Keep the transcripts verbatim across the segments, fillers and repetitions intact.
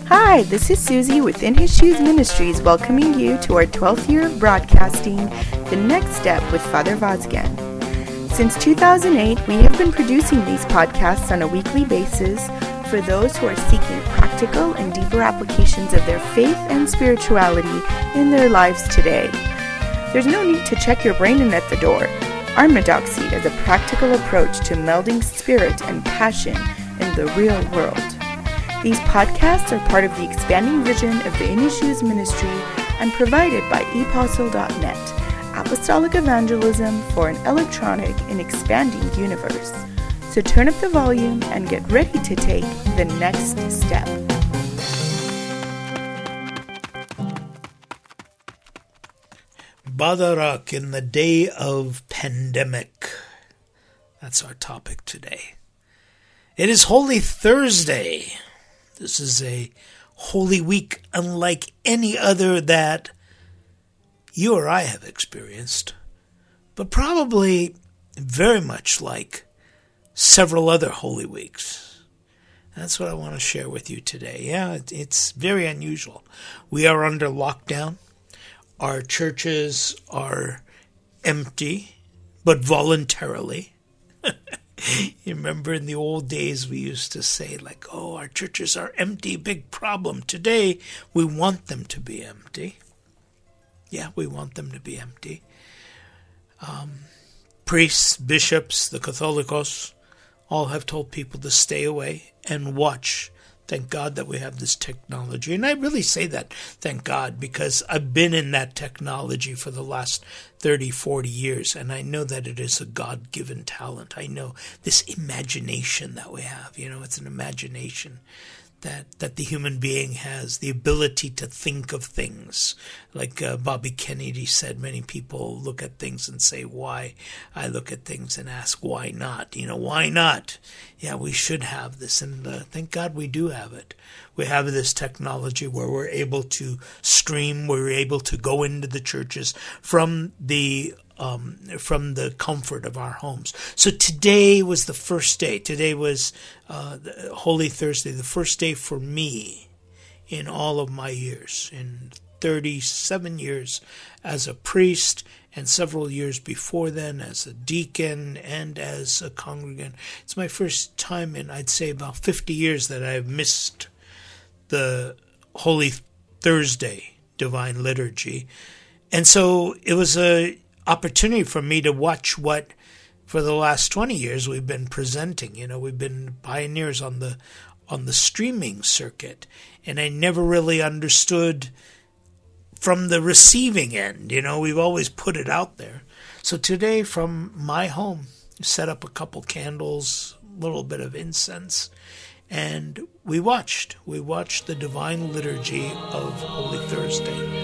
Hi, this is Susie with In His Shoes Ministries welcoming you to our twelfth year of broadcasting, The Next Step with Father Vazgen. Since two thousand eight, we have been producing these podcasts on a weekly basis for those who are seeking practical and deeper applications of their faith and spirituality in their lives today. There's no need to check your brain in at the door. Orthodoxy is a practical approach to melding spirit and passion in the real world. These podcasts are part of the expanding vision of the In His Shoes Ministry and provided by e postle dot net, apostolic evangelism for an electronic and expanding universe. So turn up the volume and get ready to take the next step. Badarach in the day of pandemic. That's our topic today. It is Holy Thursday. This is a Holy Week unlike any other that you or I have experienced, but probably very much like several other Holy Weeks. That's what I want to share with you today. Yeah, it's very unusual. We are under lockdown. Our churches are empty, but voluntarily. You remember in the old days we used to say, like, oh, our churches are empty, big problem. Today, we want them to be empty. Yeah, we want them to be empty. Um, priests, bishops, the Catholicos, all have told people to stay away and watch. Thank God that we have this technology. And I really say that, thank God, because I've been in that technology for the last thirty, forty years, and I know that it is a God-given talent. I know this imagination that we have, you know, it's an imagination that, that the human being has, the ability to think of things. Like uh, Bobby Kennedy said, many people look at things and say, why? I look at things and ask, why not? You know, why not? Yeah, we should have this, and uh, thank God we do have it. We have this technology where we're able to stream, we're able to go into the churches from the Um, from the comfort of our homes. So today was the first day. Today was uh, Holy Thursday, the first day for me in all of my years, in thirty-seven years as a priest, and several years before then as a deacon and as a congregant. It's my first time in, I'd say, about fifty years that I've missed the Holy Thursday Divine Liturgy. And so it was a opportunity for me to watch what for the last twenty years we've been presenting. You know, we've been pioneers on the on the streaming circuit, and I never really understood from the receiving end. You know, we've always put it out there. So today from my home, set up a couple candles, a little bit of incense, and we watched. We watched the Divine Liturgy of Holy Thursday.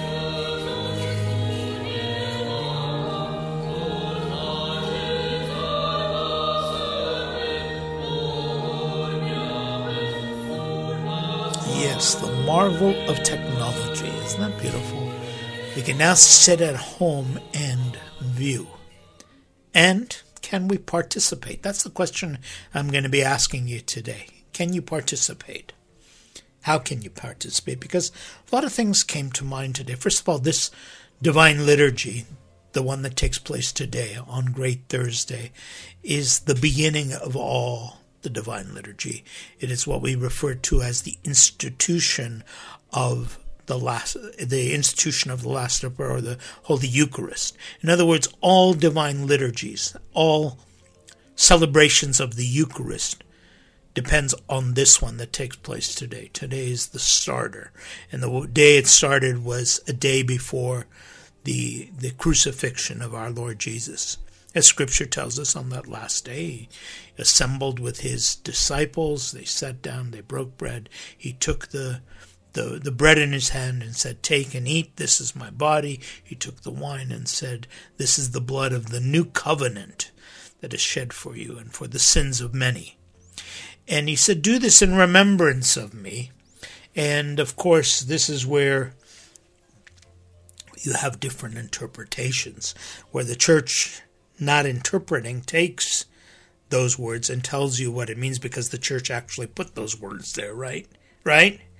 Yes, the marvel of technology. Isn't that beautiful? We can now sit at home and view. And can we participate? That's the question I'm going to be asking you today. Can you participate? How can you participate? Because a lot of things came to mind today. First of all, this Divine Liturgy, the one that takes place today on Great Thursday, is the beginning of all the Divine Liturgy. It is what we refer to as the institution of the last, the institution of the Last Supper, or the Holy Eucharist. In other words, all divine liturgies, all celebrations of the Eucharist depends on this one that takes place today. Today is the starter, and the day it started was a day before the the crucifixion of our Lord Jesus. As Scripture tells us, on that last day, he assembled with his disciples. They sat down, they broke bread. He took the, the, the bread in his hand and said, "Take and eat, this is my body." He took the wine and said, "This is the blood of the new covenant that is shed for you and for the sins of many." And he said, "Do this in remembrance of me." And of course, this is where you have different interpretations, where the church, not interpreting, takes those words and tells you what it means, because the church actually put those words there, right? Right?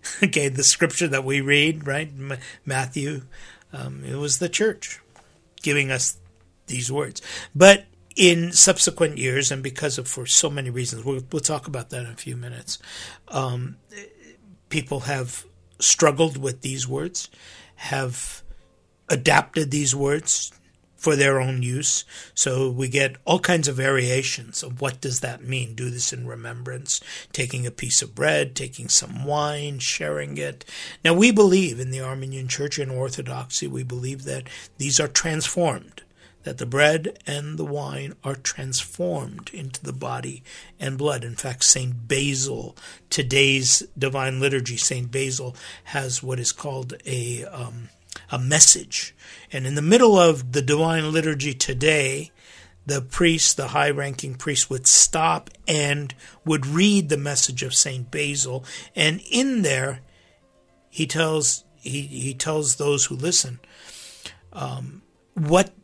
Okay, the scripture that we read, right? M- Matthew, um, it was the church giving us these words. But in subsequent years, and because of for so many reasons, we'll, we'll talk about that in a few minutes, um, people have struggled with these words, have adapted these words for their own use. So we get all kinds of variations of what does that mean. Do this in remembrance, taking a piece of bread, taking some wine, sharing it. Now we believe in the Armenian Church and Orthodoxy, we believe that these are transformed, that the bread and the wine are transformed into the body and blood. In fact, Saint Basil, today's Divine Liturgy, Saint Basil has what is called a um, a message. And in the middle of the Divine Liturgy today, the priest, the high-ranking priest, would stop and would read the message of Saint Basil. And in there, he tells he, he tells those who listen um, what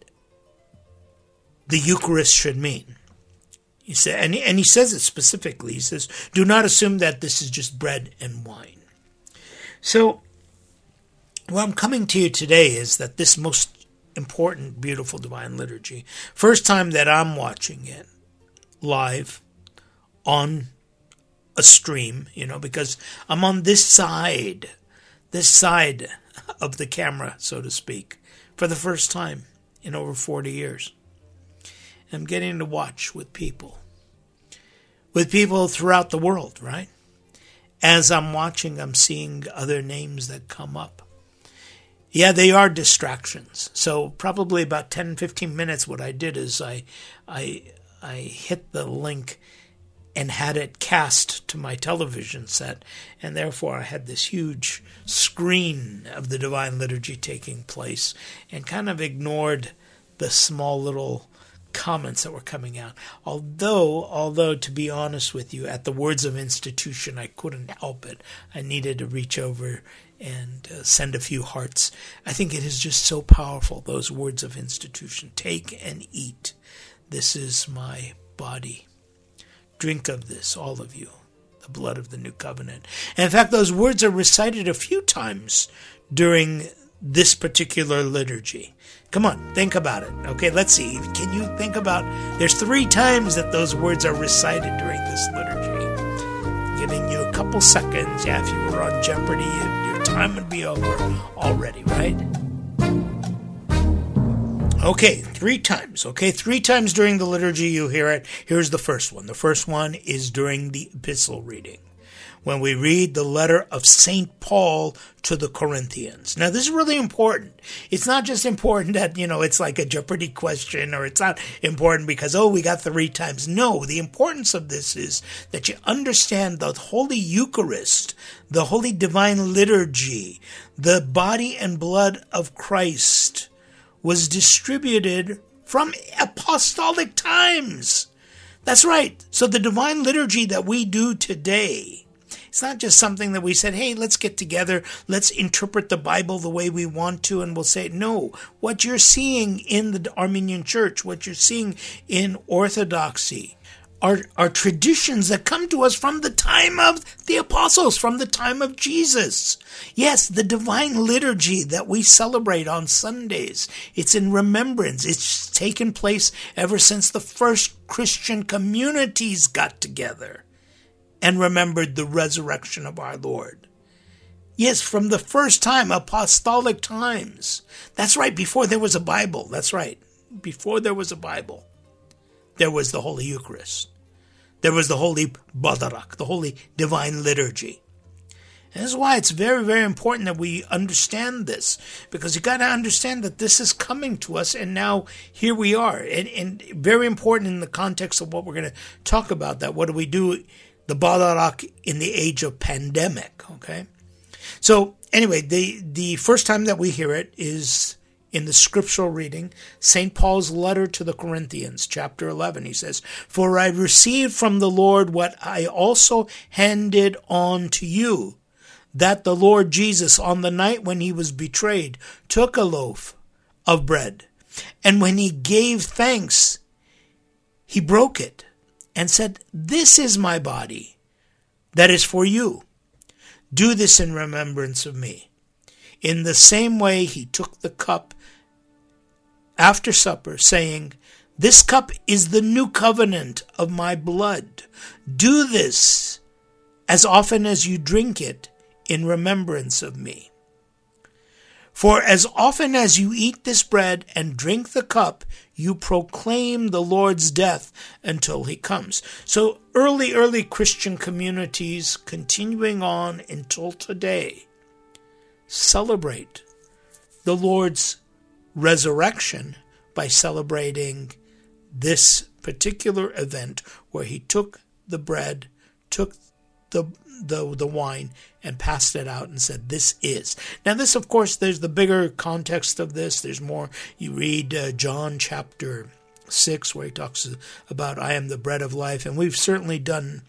the Eucharist should mean. He said, and, and he says it specifically. He says, do not assume that this is just bread and wine. So what I'm coming to you today is that this most important, beautiful Divine Liturgy, first time that I'm watching it live on a stream, you know, because I'm on this side, this side of the camera, so to speak, for the first time in over forty years. I'm getting to watch with people, with people throughout the world, right? As I'm watching, I'm seeing other names that come up. Yeah, they are distractions. So probably about ten, fifteen minutes, what I did is I, I, I hit the link and had it cast to my television set, and therefore I had this huge screen of the Divine Liturgy taking place and kind of ignored the small little comments that were coming out. Although, although to be honest with you, at the words of institution, I couldn't help it. I needed to reach over and uh, send a few hearts. I think it is just so powerful, those words of institution. Take and eat. This is my body. Drink of this, all of you, the blood of the new covenant. And in fact, those words are recited a few times during this particular liturgy. Come on, think about it. Okay, let's see. Can you think about, there's three times that those words are recited during this liturgy. Giving you a couple seconds. Yeah, if you were on Jeopardy, your time would be over already, right? Okay, three times. Okay, three times during the liturgy you hear it. Here's the first one. The first one is during the epistle reading, when we read the letter of Saint Paul to the Corinthians. Now, this is really important. It's not just important that, you know, it's like a Jeopardy question, or it's not important because, oh, we got three times. No, the importance of this is that you understand the Holy Eucharist, the Holy Divine Liturgy, the body and blood of Christ was distributed from apostolic times. That's right. So the Divine Liturgy that we do today, it's not just something that we said, hey, let's get together, let's interpret the Bible the way we want to, and we'll say, no, what you're seeing in the Armenian Church, what you're seeing in Orthodoxy, are, are traditions that come to us from the time of the apostles, from the time of Jesus. Yes, the Divine Liturgy that we celebrate on Sundays, it's in remembrance. It's taken place ever since the first Christian communities got together and remembered the resurrection of our Lord. Yes, from the first time, apostolic times. That's right, before there was a Bible. That's right. Before there was a Bible, there was the Holy Eucharist. There was the Holy Badarak, the Holy Divine Liturgy. And this is why it's very, very important that we understand this, because you got to understand that this is coming to us, and now here we are. And, and very important in the context of what we're going to talk about, that what do we do, the Badarak in the age of pandemic, okay? So anyway, the, the first time that we hear it is in the scriptural reading, Saint Paul's letter to the Corinthians, chapter eleven. He says, "For I received from the Lord what I also handed on to you, that the Lord Jesus, on the night when he was betrayed, took a loaf of bread, and when he gave thanks, he broke it, and said, 'This is my body, that is for you. Do this in remembrance of me. In the same way, he took the cup after supper, saying, This cup is the new covenant of my blood. Do this as often as you drink it in remembrance of me. For as often as you eat this bread and drink the cup, you proclaim the Lord's death until he comes. So early, early Christian communities, continuing on until today, celebrate the Lord's resurrection by celebrating this particular event where he took the bread, took the the the wine, and passed it out and said, this is. Now this, of course, there's the bigger context of this. There's more. You read uh, John chapter six, where he talks about, I am the bread of life. And we've certainly done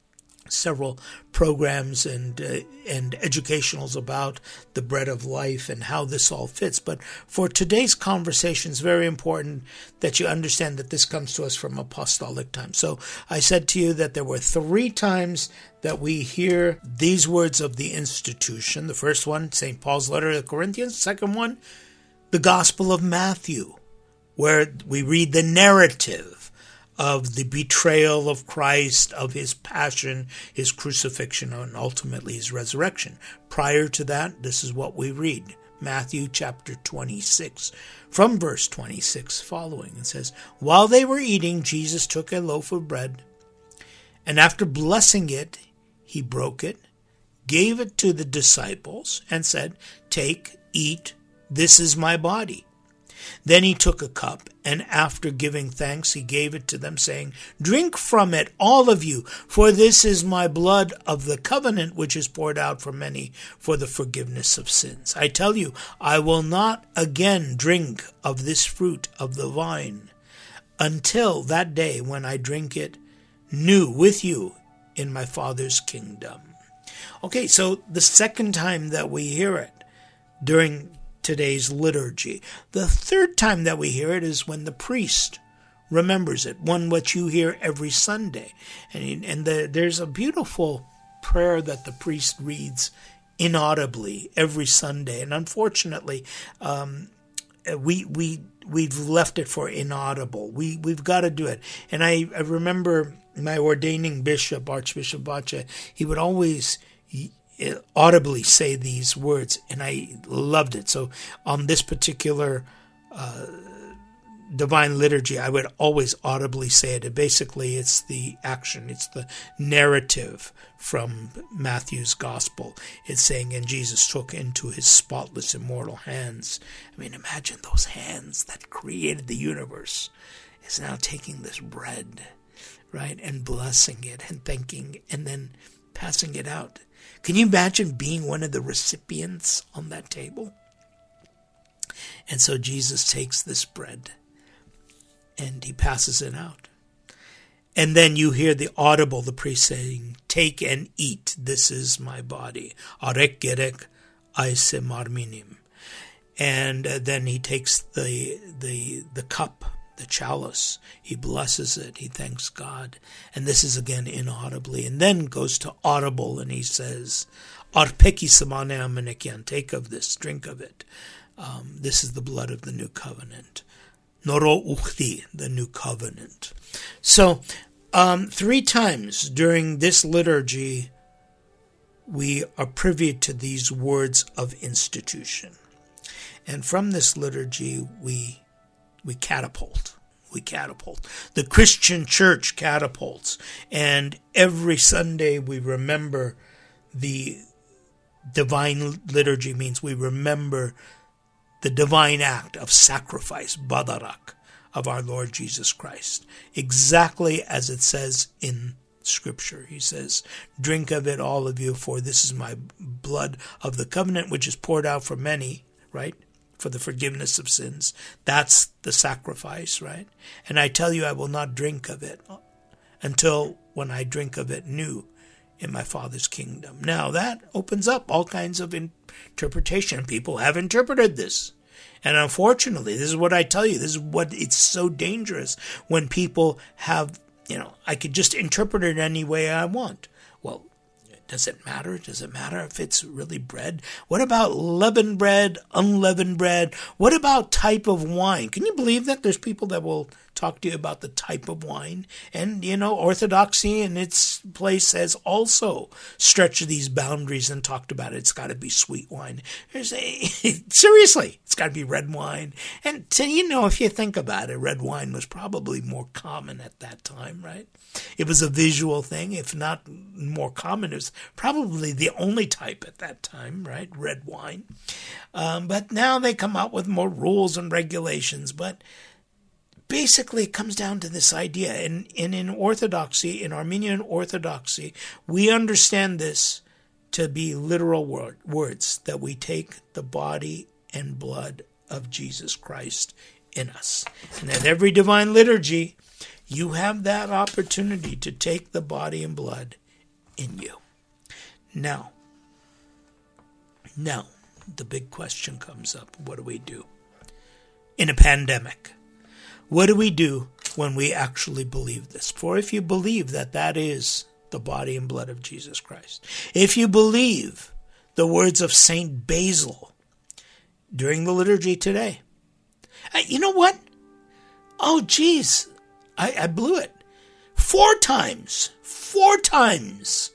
several programs and uh, and educationals about the bread of life and how this all fits. But for today's conversation, it's very important that you understand that this comes to us from apostolic times. So I said to you that there were three times that we hear these words of the institution. The first one, Saint Paul's letter to the Corinthians. The second one, the Gospel of Matthew, where we read the narrative of the betrayal of Christ, of his passion, his crucifixion, and ultimately his resurrection. Prior to that, this is what we read. Matthew chapter twenty-six, from verse twenty-six following. It says, While they were eating, Jesus took a loaf of bread, and after blessing it, he broke it, gave it to the disciples, and said, Take, eat, this is my body. Then he took a cup, and after giving thanks, he gave it to them, saying, Drink from it, all of you, for this is my blood of the covenant, which is poured out for many for the forgiveness of sins. I tell you, I will not again drink of this fruit of the vine until that day when I drink it new with you in my Father's kingdom. Okay, so the second time that we hear it during today's liturgy. The third time that we hear it is when the priest remembers it, one which you hear every Sunday. And, and the, there's a beautiful prayer that the priest reads inaudibly every Sunday. And unfortunately, um, we we we've left it for inaudible. We we've got to do it. And I, I remember my ordaining bishop, Archbishop Bacha, he would always audibly say these words, and I loved it. So on this particular uh, divine liturgy, I would always audibly say it. And basically, it's the action, it's the narrative from Matthew's gospel. It's saying, and Jesus took into his spotless, immortal hands. I mean, imagine those hands that created the universe is now taking this bread, right, and blessing it and thanking, and then passing it out. Can you imagine being one of the recipients on that table? And so Jesus takes this bread and he passes it out. And then you hear the audible, the priest saying, Take and eat, this is my body. Arek gerek aise marminim. And then he takes the the the cup, the chalice, he blesses it, he thanks God, and this is again inaudibly, and then goes to audible, and he says, Arpeki samane amenekyan, take of this, drink of it. Um, this is the blood of the new covenant. Noro uchti, the new covenant. So, um, three times during this liturgy, we are privy to these words of institution. And from this liturgy, we We catapult. We catapult. The Christian church catapults. And every Sunday we remember the divine liturgy means we remember the divine act of sacrifice, badarak, of our Lord Jesus Christ. Exactly as it says in Scripture. He says, Drink of it, all of you, for this is my blood of the covenant, which is poured out for many, right? For the forgiveness of sins. That's the sacrifice, right? And I tell you, I will not drink of it until when I drink of it new in my Father's kingdom. Now, that opens up all kinds of interpretation. People have interpreted this. And unfortunately, this is what I tell you. This is what it's so dangerous when people have, you know, I could just interpret it any way I want. Well, Does it matter? Does it matter if it's really bread? What about leavened bread, unleavened bread? What about type of wine? Can you believe that there's people that will talk to you about the type of wine? And, you know, Orthodoxy in its place has also stretched these boundaries and talked about it. It's got to be sweet wine. There's a, seriously, it's got to be red wine. And, to, you know, if you think about it, red wine was probably more common at that time, right? It was a visual thing. If not more common, it was probably the only type at that time, right? Red wine. Um, but now they come out with more rules and regulations. But basically, it comes down to this idea. And, and in Orthodoxy, in Armenian Orthodoxy, we understand this to be literal word, words, that we take the body and blood of Jesus Christ in us. And at every divine liturgy, you have that opportunity to take the body and blood in you. Now, now, the big question comes up. What do we do in a pandemic? What do we do when we actually believe this? For if you believe that that is the body and blood of Jesus Christ, if you believe the words of Saint Basil during the liturgy today, you know what? Oh, geez. I, I blew it. Four times, four times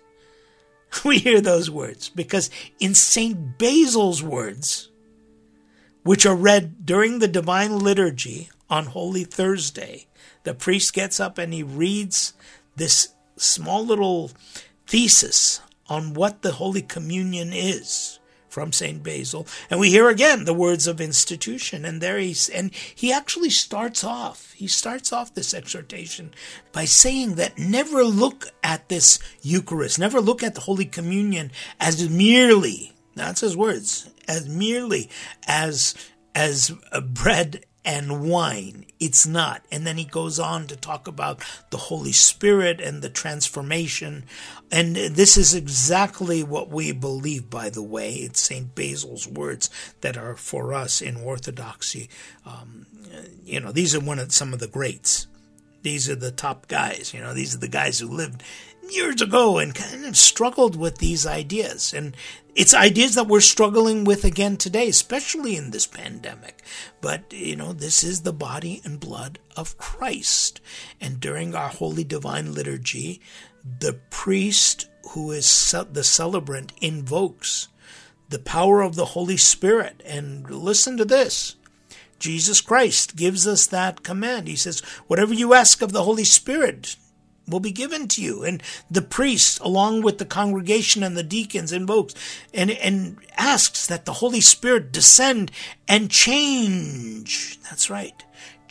we hear those words. Because in Saint Basil's words, which are read during the Divine Liturgy on Holy Thursday, the priest gets up and he reads this small little thesis on what the Holy Communion is from Saint Basil. And we hear again the words of institution. And there he's, and he actually starts off, he starts off this exhortation by saying that never look at this Eucharist, never look at the Holy Communion as merely, that's his words, as merely as, as a bread and wine. It's not. And then he goes on to talk about the Holy Spirit and the transformation. And this is exactly what we believe, by the way. It's Saint Basil's words that are for us in Orthodoxy. Um, you know, these are one of some of the greats. These are the top guys. You know, these are the guys who lived years ago and kind of struggled with these ideas. And it's ideas that we're struggling with again today, especially in this pandemic. But, you know, this is the body and blood of Christ. And during our Holy Divine Liturgy, the priest who is the celebrant invokes the power of the Holy Spirit. And listen to this. Jesus Christ gives us that command. He says, whatever you ask of the Holy Spirit will be given to you. And the priest, along with the congregation and the deacons, invokes and, and asks that the Holy Spirit descend and change. That's right.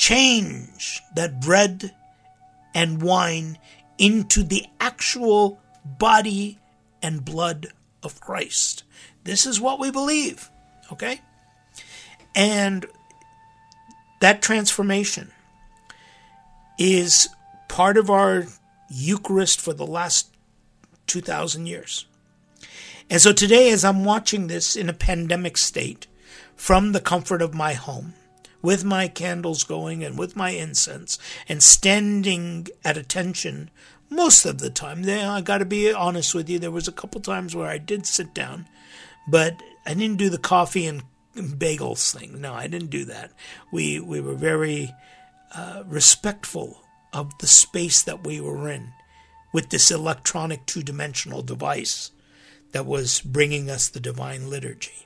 Change that bread and wine into the actual body and blood of Christ. This is what we believe. Okay? And that transformation is part of our Eucharist for the last two thousand years. And so today, as I'm watching this in a pandemic state, from the comfort of my home, with my candles going and with my incense, and standing at attention most of the time, there, I got to be honest with you, there was a couple times where I did sit down, but I didn't do the coffee and bagels thing. No, I didn't do that. We we were very uh, respectful of the space that we were in with this electronic two-dimensional device that was bringing us the Divine Liturgy.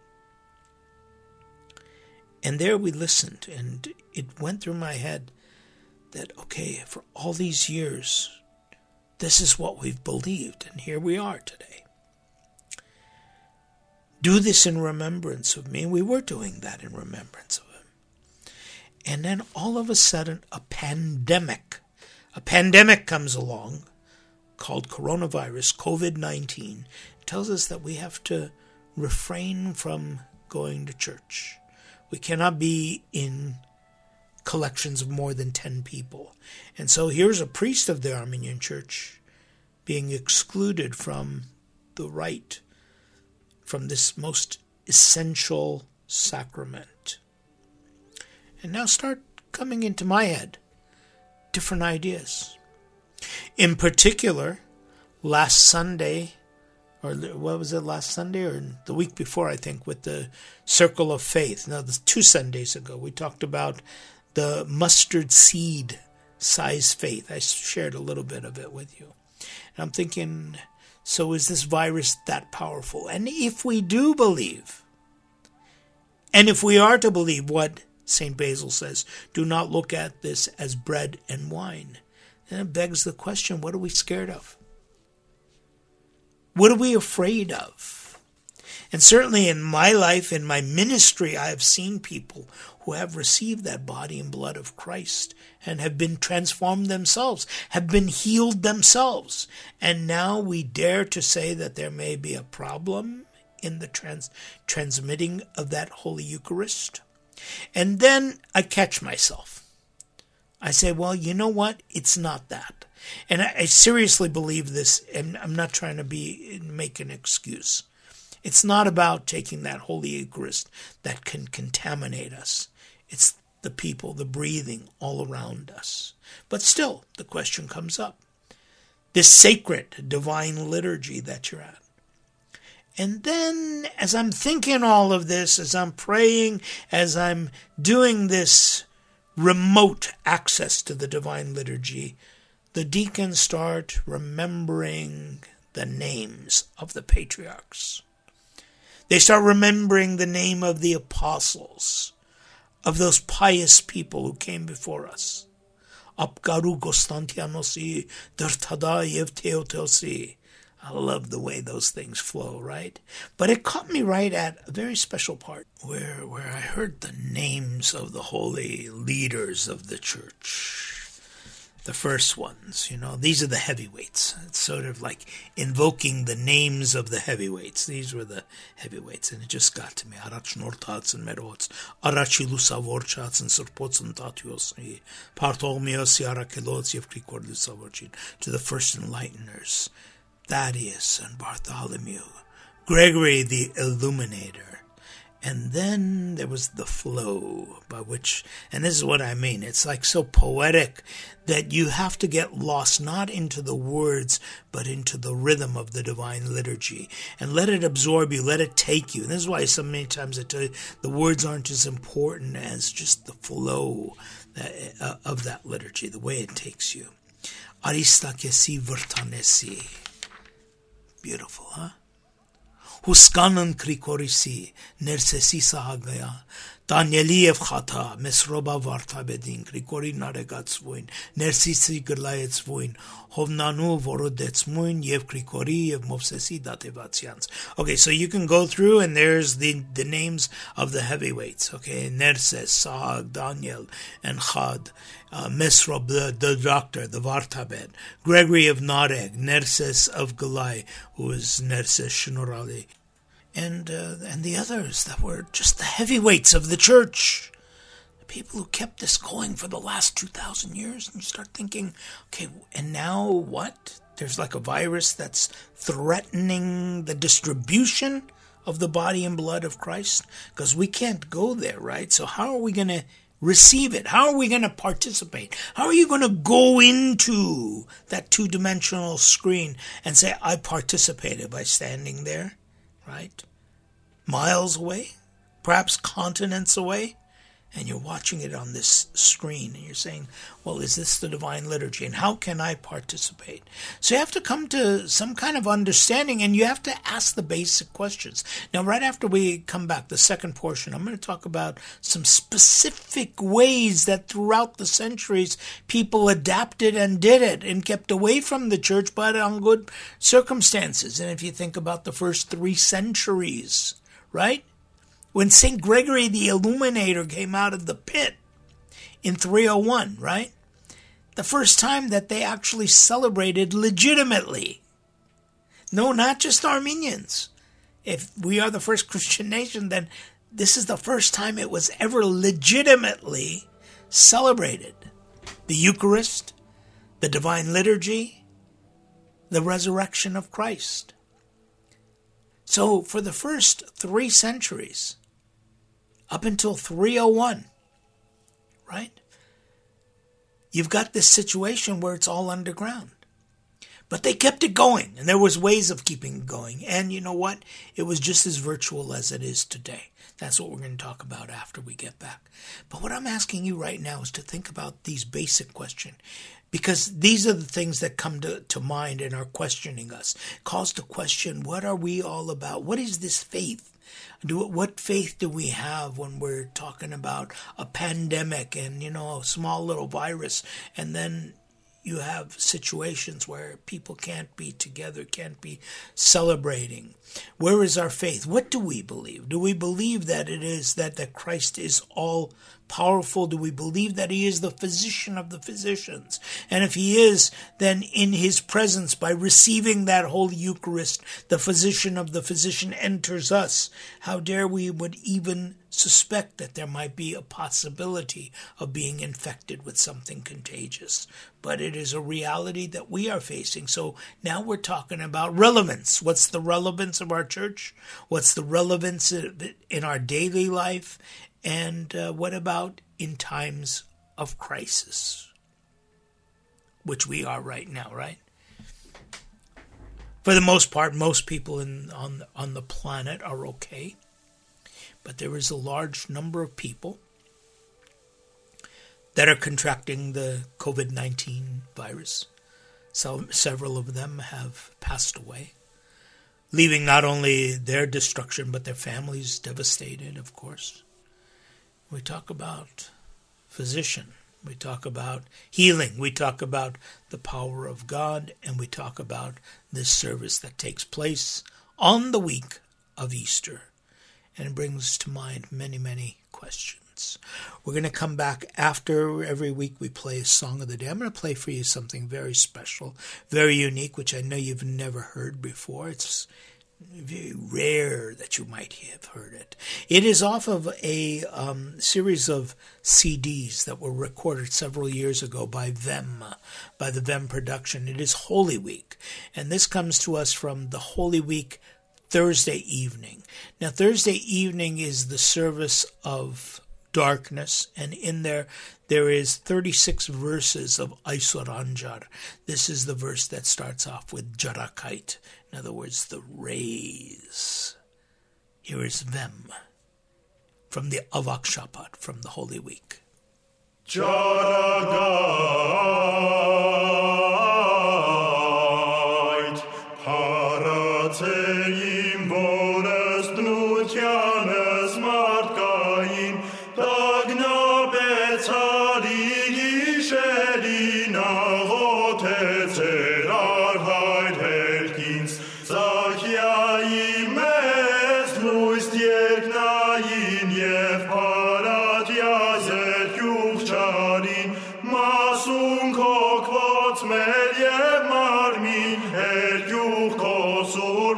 And there we listened, and it went through my head that, okay, for all these years, this is what we've believed, and here we are today. Do this in remembrance of me. We were doing that in remembrance of him. And then all of a sudden, a pandemic, a pandemic comes along called coronavirus, covid nineteen, tells us that we have to refrain from going to church. We cannot be in collections of more than ten people. And so here's a priest of the Armenian Church being excluded from the rite, from this most essential sacrament. And now start coming into my head different ideas. In particular, last Sunday or what was it, last Sunday or the week before, I think, with the circle of faith. Now, two Sundays ago, we talked about the mustard seed size faith. I shared a little bit of it with you. And I'm thinking, so is this virus that powerful? And if we do believe, and if we are to believe what Saint Basil says, do not look at this as bread and wine, then it begs the question, what are we scared of? What are we afraid of? And certainly in my life, in my ministry, I have seen people who have received that body and blood of Christ and have been transformed themselves, have been healed themselves. And now we dare to say that there may be a problem in the trans- transmitting of that Holy Eucharist. And then I catch myself. I say, well, you know what? It's not that. And I, I seriously believe this, and I'm not trying to be make an excuse. It's not about taking that Holy Eucharist that can contaminate us. It's the people, the breathing all around us. But still, the question comes up. This sacred divine liturgy that you're at. And then, as I'm thinking all of this, as I'm praying, as I'm doing this remote access to the divine liturgy, the deacons start remembering the names of the patriarchs. They start remembering the name of the apostles, of those pious people who came before us. Apgaru Gostantianosi, Dertadayev Teotosi. I love the way those things flow, right? But it caught me right at a very special part where, where I heard the names of the holy leaders of the church. The first ones, you know, these are the heavyweights. It's sort of like invoking the names of the heavyweights. These were the heavyweights, and it just got to me. Arachnortats and Merots, Arachilusavorchats and Serpots and Tatios, Partomios, Arakelots, Yevkrikordlusavorchin, to the first enlighteners, Thaddeus and Bartholomew, Gregory the Illuminator. And then there was the flow by which, and this is what I mean, it's like so poetic that you have to get lost not into the words, but into the rhythm of the divine liturgy. And let it absorb you, let it take you. And this is why so many times I tell you, the words aren't as important as just the flow that, uh, of that liturgy, the way it takes you. Aristakesi Vertanesi. Beautiful, huh? Huskanan krikorisi, nersesi sahagaya, Danieliev khata, mesroba varta bedin, krikori naregatsvoin, nersisi gerlaetsvoin, hovnanu vorodetsmoin, yev krikori, yev movsesi datevatsians. Okay, so you can go through and there's the, the names of the heavyweights, okay, Nerses, Sahag, Daniel, and Chad, uh, Mesrob, the, the doctor, the Vartabed, Gregory of Nareg, Nerses of Galai, who is Nerses Shnorali, and uh, and the others that were just the heavyweights of the church, the people who kept this going for the last two thousand years. And you start thinking, okay, and now what? There's like a virus that's threatening the distribution of the body and blood of Christ, because we can't go there, right? So how are we going to receive it? How are we going to participate? How are you going to go into that two-dimensional screen and say, I participated by standing there, right? Miles away, perhaps continents away, and you're watching it on this screen, and you're saying, well, is this the divine liturgy, and how can I participate? So you have to come to some kind of understanding, and you have to ask the basic questions. Now, right after we come back, the second portion, I'm going to talk about some specific ways that throughout the centuries, people adapted and did it, and kept away from the church, but on good circumstances. And if you think about the first three centuries, right? When Saint Gregory the Illuminator came out of the pit in three oh one, right? The first time that they actually celebrated legitimately. No, not just Armenians. If we are the first Christian nation, then this is the first time it was ever legitimately celebrated. The Eucharist, the Divine Liturgy, the resurrection of Christ. So for the first three centuries, up until three oh one, right? You've got this situation where it's all underground. But they kept it going, and there was ways of keeping it going. And you know what? It was just as virtual as it is today. That's what we're going to talk about after we get back. But what I'm asking you right now is to think about these basic questions, because these are the things that come to, to mind and are questioning us. Calls to question, what are we all about? What is this faith? Do, what faith do we have when we're talking about a pandemic and, you know, a small little virus, and then you have situations where people can't be together, can't be celebrating? Where is our faith? What do we believe? Do we believe that it is that, that Christ is all powerful? Do we believe that he is the physician of the physicians? And if he is, then in his presence, by receiving that Holy Eucharist, the physician of the physician enters us. How dare we would even suspect that there might be a possibility of being infected with something contagious. But it is a reality that we are facing. So now we're talking about relevance. What's the relevance of our church? What's the relevance in our daily life? And uh, what about in times of crisis, which we are right now, right? For the most part, most people in, on, on the planet are okay. But there is a large number of people that are contracting the covid nineteen virus. So several of them have passed away, leaving not only their destruction, but their families devastated, of course. We talk about physician. We talk about healing. We talk about the power of God. And we talk about this service that takes place on the week of Easter. And it brings to mind many, many questions. We're going to come back after every week we play a song of the day. I'm going to play for you something very special, very unique, which I know you've never heard before. It's very rare that you might have heard it. It is off of a um, series of C Ds that were recorded several years ago by Vem, by the Vem production. It is Holy Week, and this comes to us from the Holy Week Thursday evening. Now, Thursday evening is the service of darkness, and in there, there is thirty-six verses of Aisoranjar. This is the verse that starts off with Jarakait. In other words, the rays. Here is Vem from the Avak Shapat, from the Holy Week. Jarakait, parateim vores dnutianes martkain, dagna betzari gisherina hotetzer arheit helkins, zachiaim es luist yerknain yev parat yazer yuchcharin, masun kokvots med yev marmin, her yuch kosur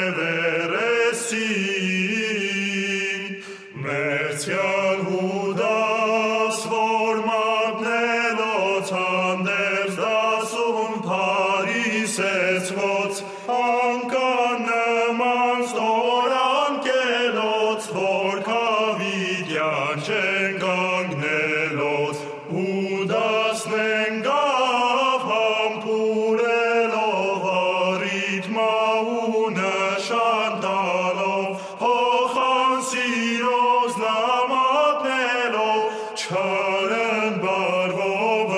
beveresin. Mertial hudas vor magnelots anders das un Paris es vots, ankane mans dor angelots vor kavidian cengangnelots, hudas nengav hampurelov arit maune shantalov, hochan siros namatnelov, charen barvov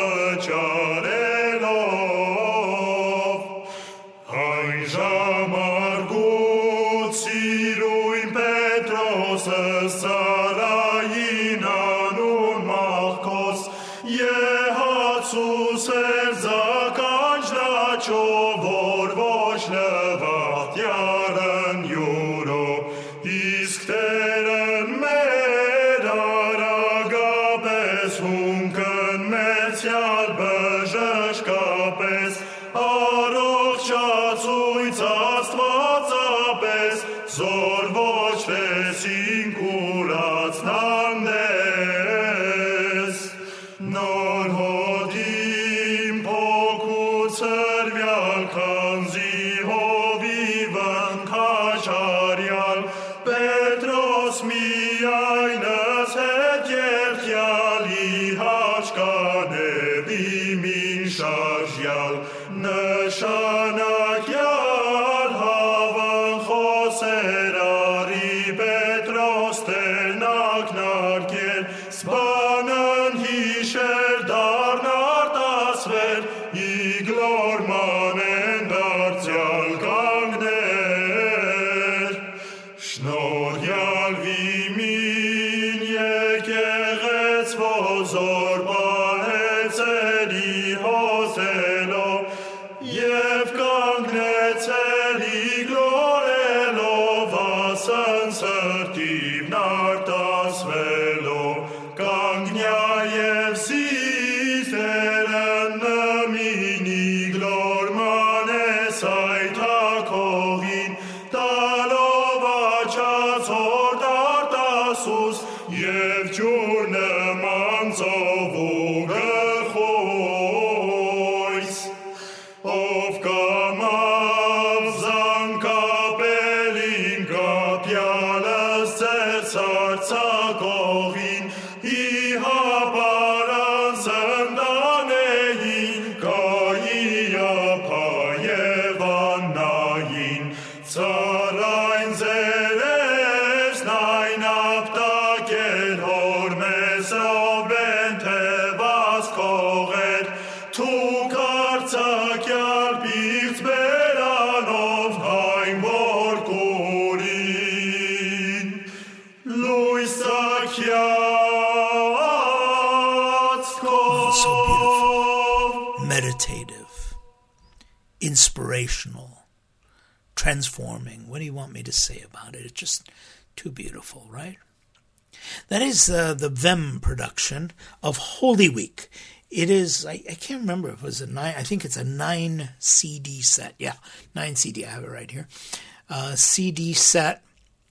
charelov. Ein jamargut siruin Petros sarayin anun machkos, jehatsus erzakan jlacho vorvosh levat yaren yuro, iskteren medaragapes hunken metial bejeshkapes, aroch chatsuit astvatzapes, zorvosh fesin kurats nandes. Non hodim pokut servial kanzi hovivan kasharial, Petros miaines et yertiali hashkane vimin sharjial, ne Եղանակյալ հավան խոսերարի Պետրոս տերնակնարկել, սպանն հիշեր դառնար տասվեր, իգլոր մանեն դարձյալ կանգներ, շնորհյալ վիմին եկեղեց ոզոր պահեցելի հոսելով, և կանգնեցել իգլորելով, ասն սրտիվն արտասվելով, կանգնյա և սիսերն նմին իգլոր մանես այթակողին, տալով աչած հոր դարտասուս, և ջուր նման ծովու գխոյս, ով կամավ զանկապելին կապյալս ծեր սարցակողին, իհապարան սնդանեին, կայիապա և աննային, ծառայն ձերեսն այն ապտակեր, հոր մեսրով բեն թևաս կողեր, թուք արցակյալ պիղծ բերանով հայն որ կուրին, լույս ծակյած So կով. beautiful, meditative, inspirational, transforming. What do you want me to say about it? It's just too beautiful, right? That is uh, the Vem production of Holy Week. It is, I, I can't remember if it was a nine, I think it's a nine C D set. Yeah, nine C D, I have it right here. Uh, C D set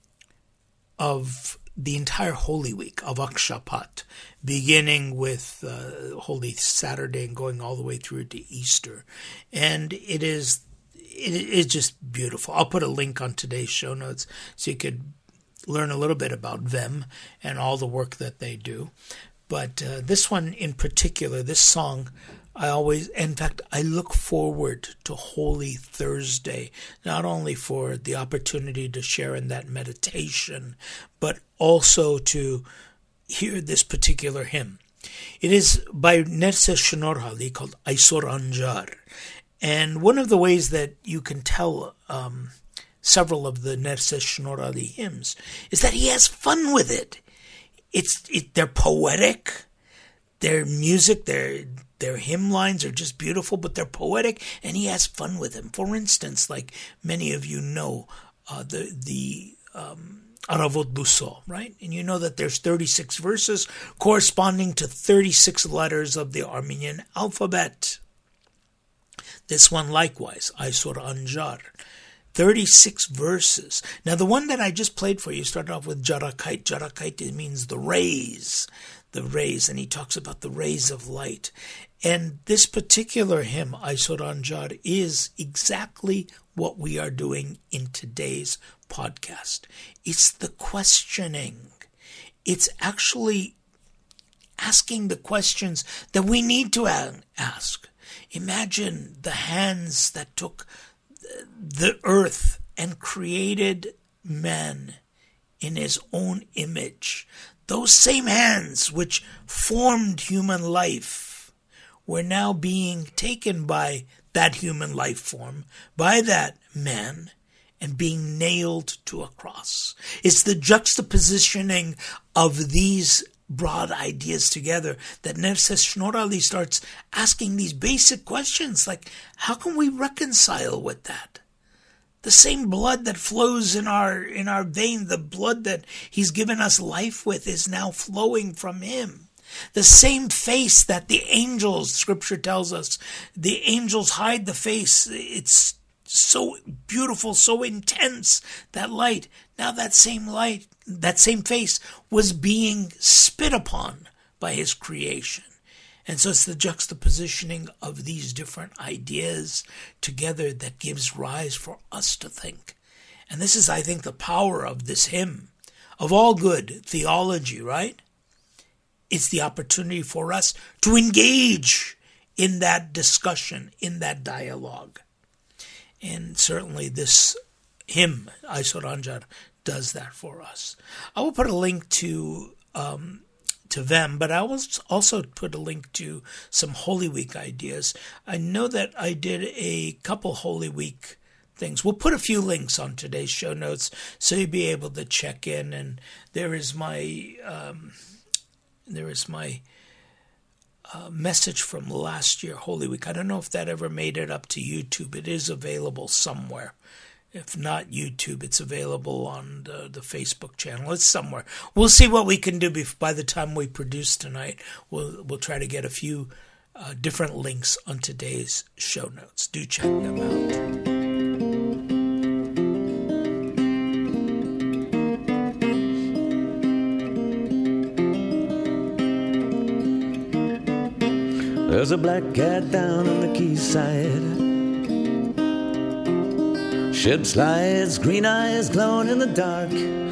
of the entire Holy Week of Akshapat, beginning with uh, Holy Saturday and going all the way through to Easter. And it is it is just beautiful. I'll put a link on today's show notes so you could learn a little bit about Vem and all the work that they do. But uh, this one in particular, this song, I always, in fact, I look forward to Holy Thursday, not only for the opportunity to share in that meditation, but also to hear this particular hymn. It is by Nerses Shnorhali called Aisor Anjar. And one of the ways that you can tell um, several of the Nerses Shnorhali hymns is that he has fun with it. It's it, they're poetic, their music, their their hymn lines are just beautiful, but they're poetic, and he has fun with them. For instance, like many of you know, uh, the the um, Aravot Luso, right? And you know that there's thirty-six verses corresponding to thirty-six letters of the Armenian alphabet. This one likewise, Aisor Anjar. thirty-six verses. Now, the one that I just played for you started off with Jarakait. Jarakait means the rays, the rays, and he talks about the rays of light. And this particular hymn, Aisor Anjar, is exactly what we are doing in today's podcast. It's the questioning. It's actually asking the questions that we need to ask. Imagine the hands that took the earth and created man in his own image. Those same hands which formed human life were now being taken by that human life form, by that man, and being nailed to a cross. It's the juxtapositioning of these broad ideas together that Nerses Shnorhali starts asking these basic questions like, how can we reconcile with that? The same blood that flows in our in our veins, the blood that he's given us life with, is now flowing from him. The same face that the angels, Scripture tells us, the angels hide the face. It's so beautiful, so intense, that light. Now that same light, that same face was being spit upon by his creation. And so it's the juxtapositioning of these different ideas together that gives rise for us to think. And this is, I think, the power of this hymn, of all good theology, right? It's the opportunity for us to engage in that discussion, in that dialogue. And certainly this hymn, Aisoranjar, does that for us. I will put a link to um, to them, but I will also put a link to some Holy Week ideas. I know that I did a couple Holy Week things. We'll put a few links on today's show notes so you'll be able to check in. And there is my um, there is my uh, message from last year, Holy Week. I don't know if that ever made it up to YouTube. It is available somewhere. If not YouTube, it's available on the, the Facebook channel. It's somewhere. We'll see what we can do bef- by the time we produce tonight. We'll we'll try to get a few uh, different links on today's show notes. Do check them out. There's a black cat down on the quayside. Shed slides, green eyes glowing in the dark.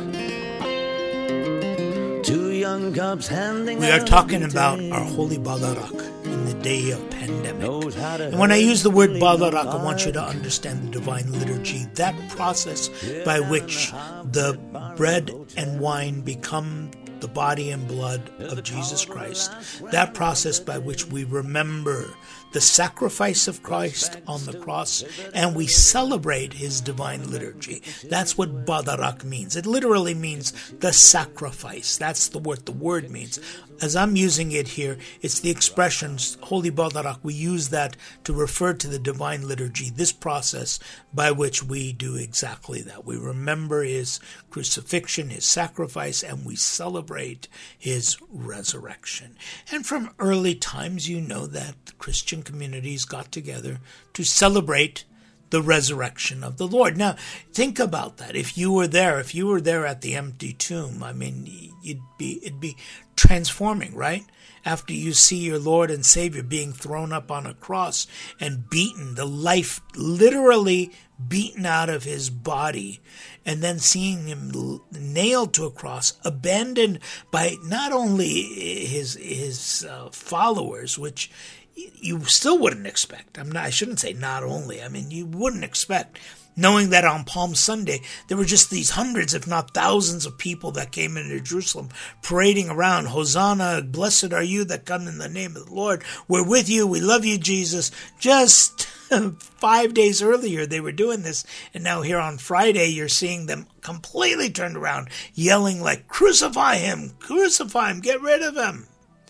Two young cubs handing. We are talking about our holy Balarak in the day of pandemic. And when I use the word Balarak, I want you to understand the divine liturgy, that process by which the bread and wine become the body and blood of Jesus Christ, that process by which we remember the sacrifice of Christ on the cross and we celebrate his divine liturgy. That's what Badarak means. It literally means the sacrifice. That's the word the word means. As I'm using it here, it's the expression Holy Badarak. We use that to refer to the divine liturgy, this process by which we do exactly that. We remember his crucifixion, his sacrifice, and we celebrate his resurrection. And from early times, you know that Christian communities got together to celebrate the resurrection of the Lord. Now, think about that. If you were there, if you were there at the empty tomb, I mean, you'd be, it'd be transforming, right? After you see your Lord and Savior being thrown up on a cross and beaten, the life literally beaten out of his body, and then seeing him nailed to a cross, abandoned by not only his his uh, followers, which you still wouldn't expect. I'm not, I shouldn't say not only. I mean, you wouldn't expect, knowing that on Palm Sunday, there were just these hundreds, if not thousands of people that came into Jerusalem, parading around. Hosanna, blessed are you that come in the name of the Lord. We're with you. We love you, Jesus. Just five days earlier, they were doing this. And now here on Friday, you're seeing them completely turned around, yelling like, crucify him, crucify him, get rid of him.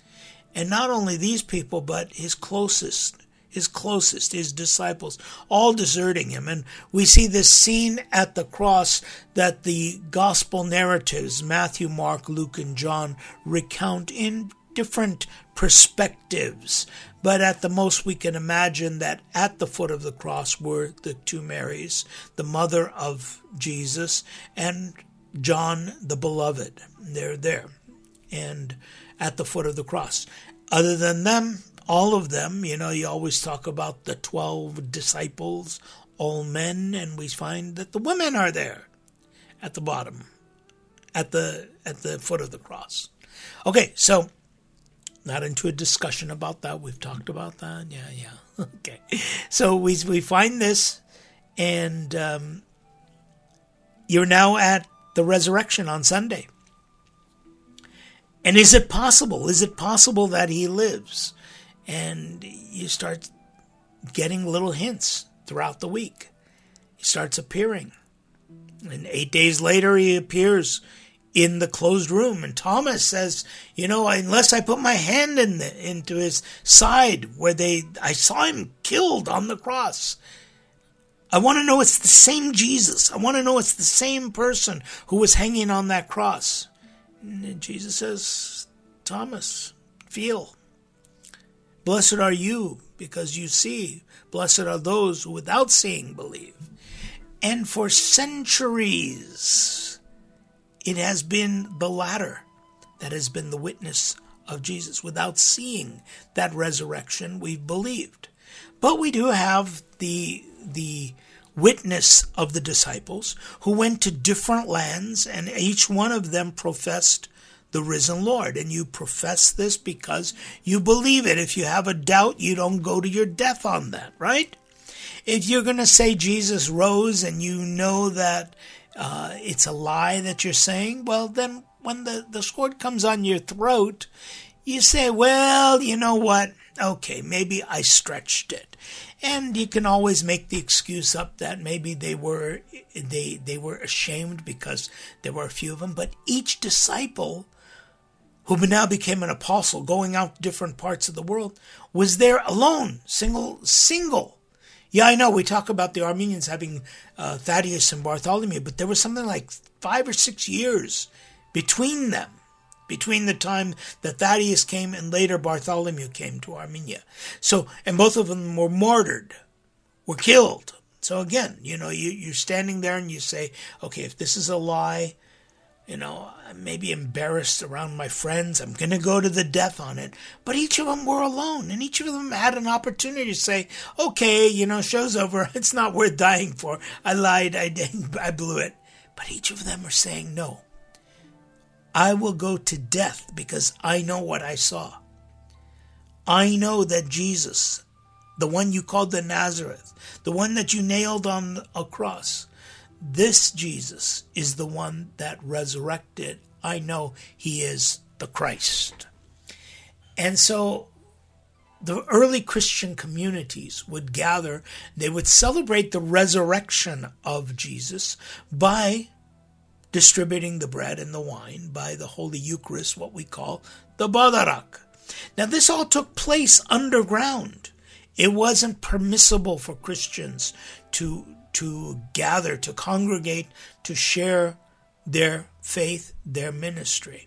And not only these people, but his closest, his closest, his disciples, all deserting him. And we see this scene at the cross that the gospel narratives, Matthew, Mark, Luke, and John, recount in different perspectives. But at the most, we can imagine that at the foot of the cross were the two Marys, the mother of Jesus, and John the Beloved. They're there. And at the foot of the cross. Other than them, all of them, you know, you always talk about the twelve disciples, all men, and we find that the women are there at the bottom, at the at the foot of the cross. Okay, so not into a discussion about that. We've talked about that. Yeah, yeah. Okay. So we we find this, and um, you're now at the resurrection on Sunday. And is it possible? Is it possible that he lives? And you start getting little hints throughout the week. He starts appearing. And eight days later, he appears in the closed room. And Thomas says, you know, unless I put my hand in the, into his side where they, I saw him killed on the cross. I want to know it's the same Jesus. I want to know it's the same person who was hanging on that cross. And Jesus says, Thomas, feel. Blessed are you because you see. Blessed are those who without seeing believe. And for centuries, it has been the latter that has been the witness of Jesus. Without seeing that resurrection, we've believed. But we do have the the witness of the disciples who went to different lands, and each one of them professed the risen Lord. And you profess this because you believe it. If you have a doubt, you don't go to your death on that, right? if you're going to say Jesus rose and you know that uh, it's a lie that you're saying, well, then when the, the sword comes on your throat, you say, well, you know what? Okay, maybe I stretched it. And you can always make the excuse up that maybe they were they they were ashamed because there were a few of them. But each disciple who now became an apostle, going out to different parts of the world, was there alone, single, single. Yeah, I know we talk about the Armenians having uh, Thaddeus and Bartholomew, but there was something like five or six years between them. Between the time that Thaddeus came and later Bartholomew came to Armenia. So, and both of them were martyred, were killed. So again, you know, you, you're standing there and you say, okay, if this is a lie, you know, I may be embarrassed around my friends. I'm going to go to the death on it. But each of them were alone, and each of them had an opportunity to say, okay, you know, show's over. It's not worth dying for. I lied. I didn't. I blew it. But each of them are saying no. I will go to death because I know what I saw. I know that Jesus, the one you called the Nazareth, the one that you nailed on a cross, this Jesus is the one that resurrected. I know he is the Christ. And so the early Christian communities would gather. They would celebrate the resurrection of Jesus by distributing the bread and the wine, by the Holy Eucharist, what we call the Badarak. Now, this all took place underground. It wasn't permissible for Christians to, to gather, to congregate, to share their faith, their ministry.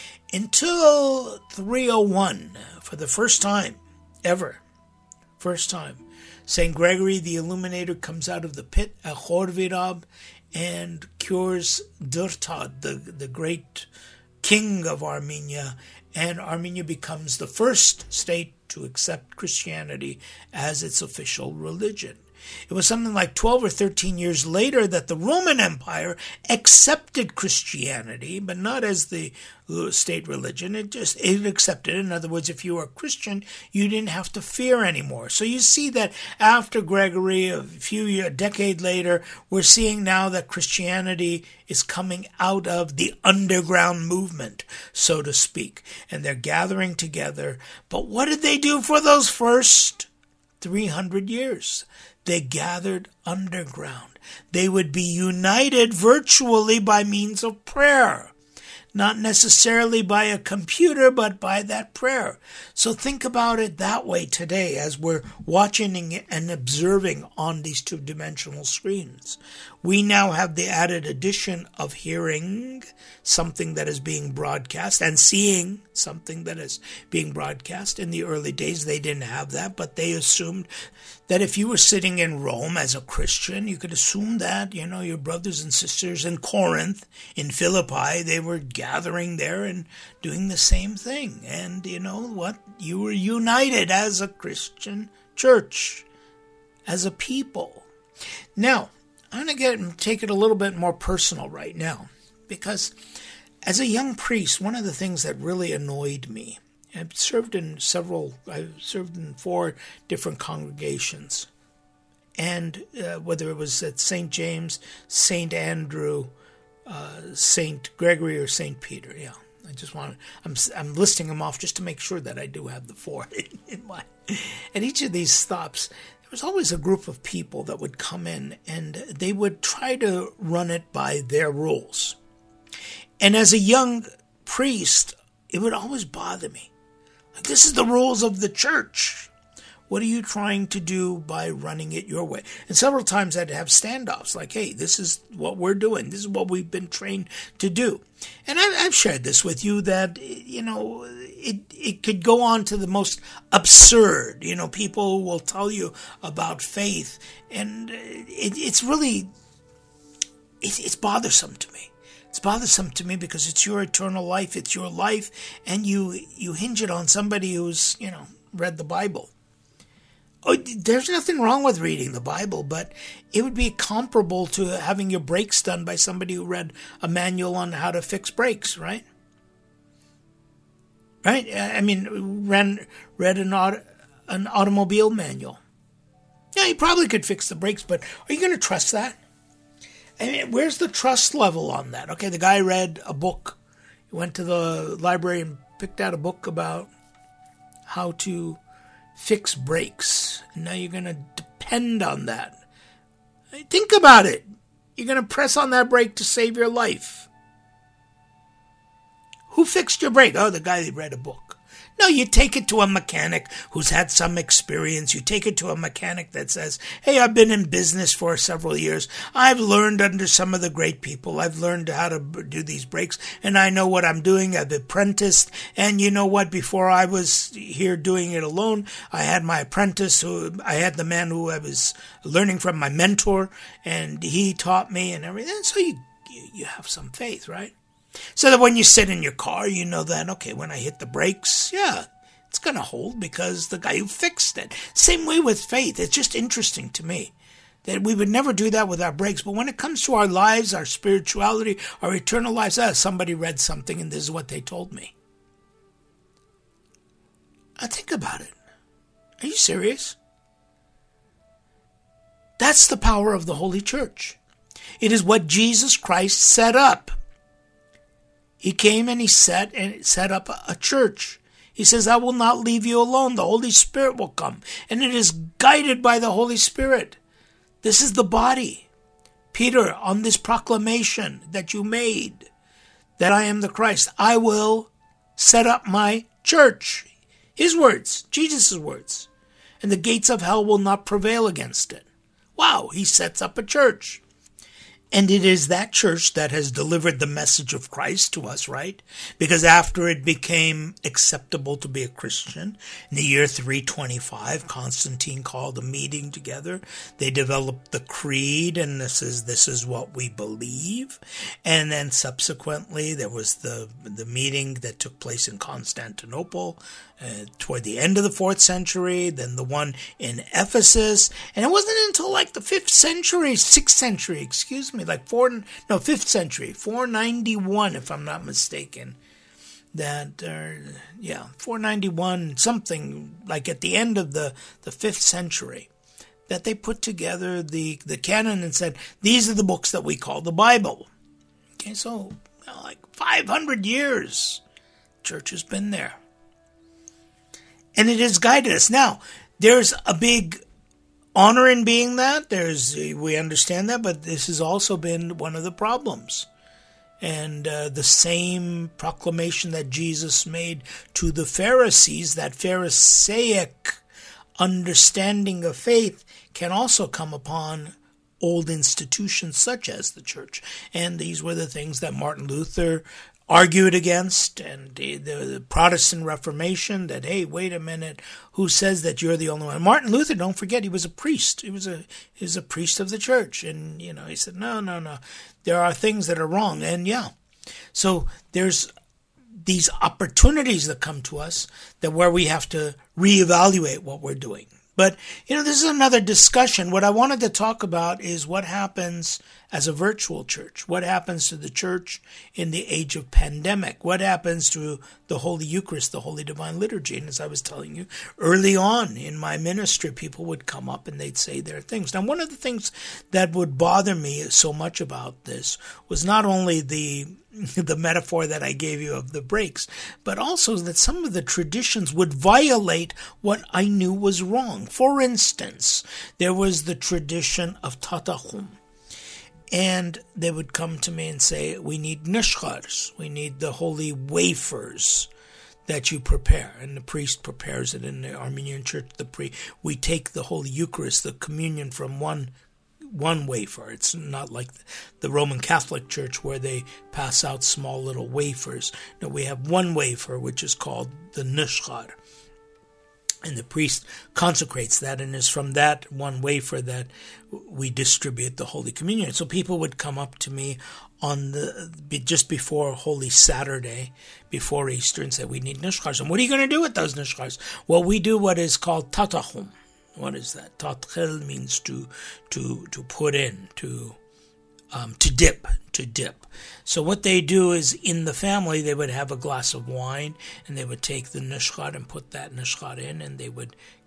Until three oh one, for the first time ever, first time, Saint Gregory the Illuminator comes out of the pit at Khorvirab and cures Durtad, the, the great king of Armenia, and Armenia becomes the first state to accept Christianity as its official religion. It was something like twelve or thirteen years later that the Roman Empire accepted Christianity, but not as the state religion. It just it accepted it. In other words, if you were a Christian, you didn't have to fear anymore. So you see that after Gregory, a few years, a decade later, we're seeing now that Christianity is coming out of the underground movement, so to speak, and they're gathering together. But what did they do for those first three hundred years? They gathered underground. They would be united virtually by means of prayer. Not necessarily by a computer, but by that prayer. So think about it that way today as we're watching and observing on these two-dimensional screens. We now have the added addition of hearing something that is being broadcast and seeing something that is being broadcast. In the early days, they didn't have that, but they assumed that if you were sitting in Rome as a Christian, you could assume that, you know, your brothers and sisters in Corinth, in Philippi, they were gathering there and doing the same thing. And you know what? You were united as a Christian church, as a people. Now, I'm going to get take it a little bit more personal right now, because as a young priest, one of the things that really annoyed me, I've served in several, I've served in four different congregations, and uh, whether it was at Saint James, Saint Andrew, uh, Saint Gregory, or Saint Peter, yeah. I just want to, I'm I'm listing them off just to make sure that I do have the four in, in mind. At each of these stops, there was always a group of people that would come in and they would try to run it by their rules. And as a young priest, it would always bother me. Like, this is the rules of the church. What are you trying to do by running it your way? And several times I'd have standoffs like, hey, this is what we're doing. This is what we've been trained to do. And I've shared this with you that, you know, it it could go on to the most absurd. You know, people will tell you about faith, and it, it's really, it, it's bothersome to me. It's bothersome to me because it's your eternal life. It's your life, and you you hinge it on somebody who's, you know, read the Bible. Oh, there's nothing wrong with reading the Bible, but it would be comparable to having your brakes done by somebody who read a manual on how to fix brakes, right? Right? I mean, ran, read an, auto, an automobile manual. Yeah, you probably could fix the brakes, but are you going to trust that? I mean, where's the trust level on that? Okay, the guy read a book. He went to the library and picked out a book about how to fix brakes. And now you're going to depend on that. Think about it. You're going to press on that brake to save your life. Who fixed your brake? Oh, the guy that read a book. No, you take it to a mechanic who's had some experience. You take it to a mechanic that says, hey, I've been in business for several years. I've learned under some of the great people. I've learned how to do these brakes, and I know what I'm doing. I've apprenticed, and you know what? Before I was here doing it alone, I had my apprentice, who I had the man who I was learning from, my mentor, and he taught me and everything. So you, you, you have some faith, right? So that when you sit in your car, you know that, okay, when I hit the brakes, yeah, it's going to hold because the guy who fixed it. Same way with faith. It's just interesting to me that we would never do that with our brakes. But when it comes to our lives, our spirituality, our eternal lives, ah, somebody read something and this is what they told me. Now think about it. Are you serious? That's the power of the Holy Church. It is what Jesus Christ set up. He came and he set and set up a church. He says, I will not leave you alone. The Holy Spirit will come. And it is guided by the Holy Spirit. This is the body. Peter, on this proclamation that you made, that I am the Christ, I will set up my church. His words, Jesus' words. And the gates of hell will not prevail against it. Wow, he sets up a church. And it is that church that has delivered the message of Christ to us, right? Because after it became acceptable to be a Christian, in the year three twenty-five, Constantine called a meeting together. They developed the creed, and this is this is what we believe. And then subsequently, there was the the meeting that took place in Constantinople uh, toward the end of the fourth century, then the one in Ephesus. And it wasn't until like the fifth century, sixth century, excuse me, like four, no, fifth century, four ninety-one, if I'm not mistaken, that, uh, yeah, four ninety-one, something like at the end of the, the fifth century, that they put together the, the canon and said, these are the books that we call the Bible. Okay, so you know, like five hundred years, church has been there. And it has guided us. Now, there's a big honor in being that. There's we understand that, but this has also been one of the problems. And uh, the same proclamation that Jesus made to the Pharisees, that Pharisaic understanding of faith, can also come upon old institutions such as the church. And these were the things that Martin Luther argued against, and the, the Protestant Reformation, that, hey, wait a minute, who says that you're the only one? Martin Luther, don't forget, he was a priest. He was a he was a priest of the church. And, you know, he said, no, no, no, there are things that are wrong. And, yeah, so there's these opportunities that come to us that where we have to reevaluate what we're doing. But, you know, this is another discussion. What I wanted to talk about is what happens as a virtual church. What happens to the church in the age of pandemic? What happens to the Holy Eucharist, the Holy Divine Liturgy? And as I was telling you, early on in my ministry, people would come up and they'd say their things. Now, one of the things that would bother me so much about this was not only the the metaphor that I gave you of the brakes, but also that some of the traditions would violate what I knew was wrong. For instance, there was the tradition of Tatachum. And they would come to me and say, we need nishchars, we need the holy wafers that you prepare. And the priest prepares it in the Armenian church. The pre- we take the Holy Eucharist, the communion, from one one wafer. It's not like the Roman Catholic Church where they pass out small little wafers. No, we have one wafer, which is called the nishchar. And the priest consecrates that, and it's from that one wafer that we distribute the Holy Communion. So people would come up to me on the just before Holy Saturday, before Easter, and say, we need nishchars. And what are you going to do with those nishchars? Well, we do what is called tatachum. What is that? Tatchel means to to to put in, to um, to dip, to dip. So what they do is, in the family, they would have a glass of wine, and they would take the nishchar and put that nishchar in, and they would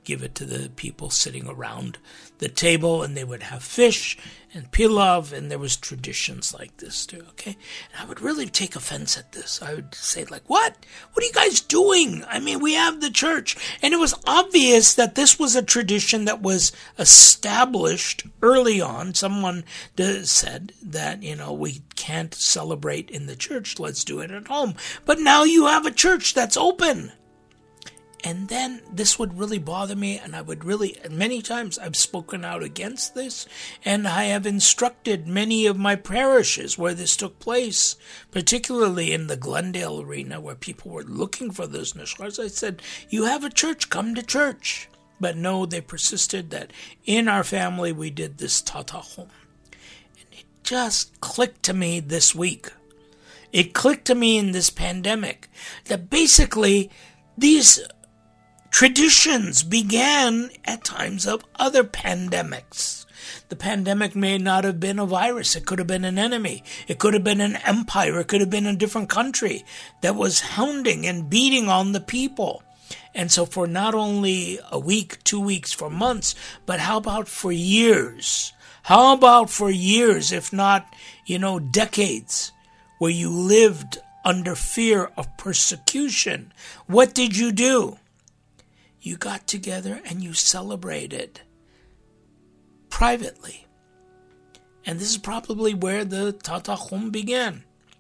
give it to the people sitting around the table, and they would have fish and pilav, and there was traditions like this too, okay? And I would really take offense at this. I would say, like, what? What are you guys doing? I mean, we have the church. And it was obvious that this was a tradition that was established early on. Someone said that, you know, we can't celebrate in the church. Let's do it at home. But now you have a church that's open. And then this would really bother me, and I would really, many times I've spoken out against this, and I have instructed many of my parishes where this took place, particularly in the Glendale arena where people were looking for those nishkars. I said, you have a church, come to church. But no, they persisted that in our family we did this tatahum. And it just clicked to me this week. It clicked to me in this pandemic that basically these traditions began at times of other pandemics. The pandemic may not have been a virus. It could have been an enemy. It could have been an empire. It could have been a different country that was hounding and beating on the people. And so for not only a week, two weeks, for months, but how about for years? How about for years, if not, you know, decades, where you lived under fear of persecution? What did you do? You got together and you celebrated privately. And this is probably where the tatahum began.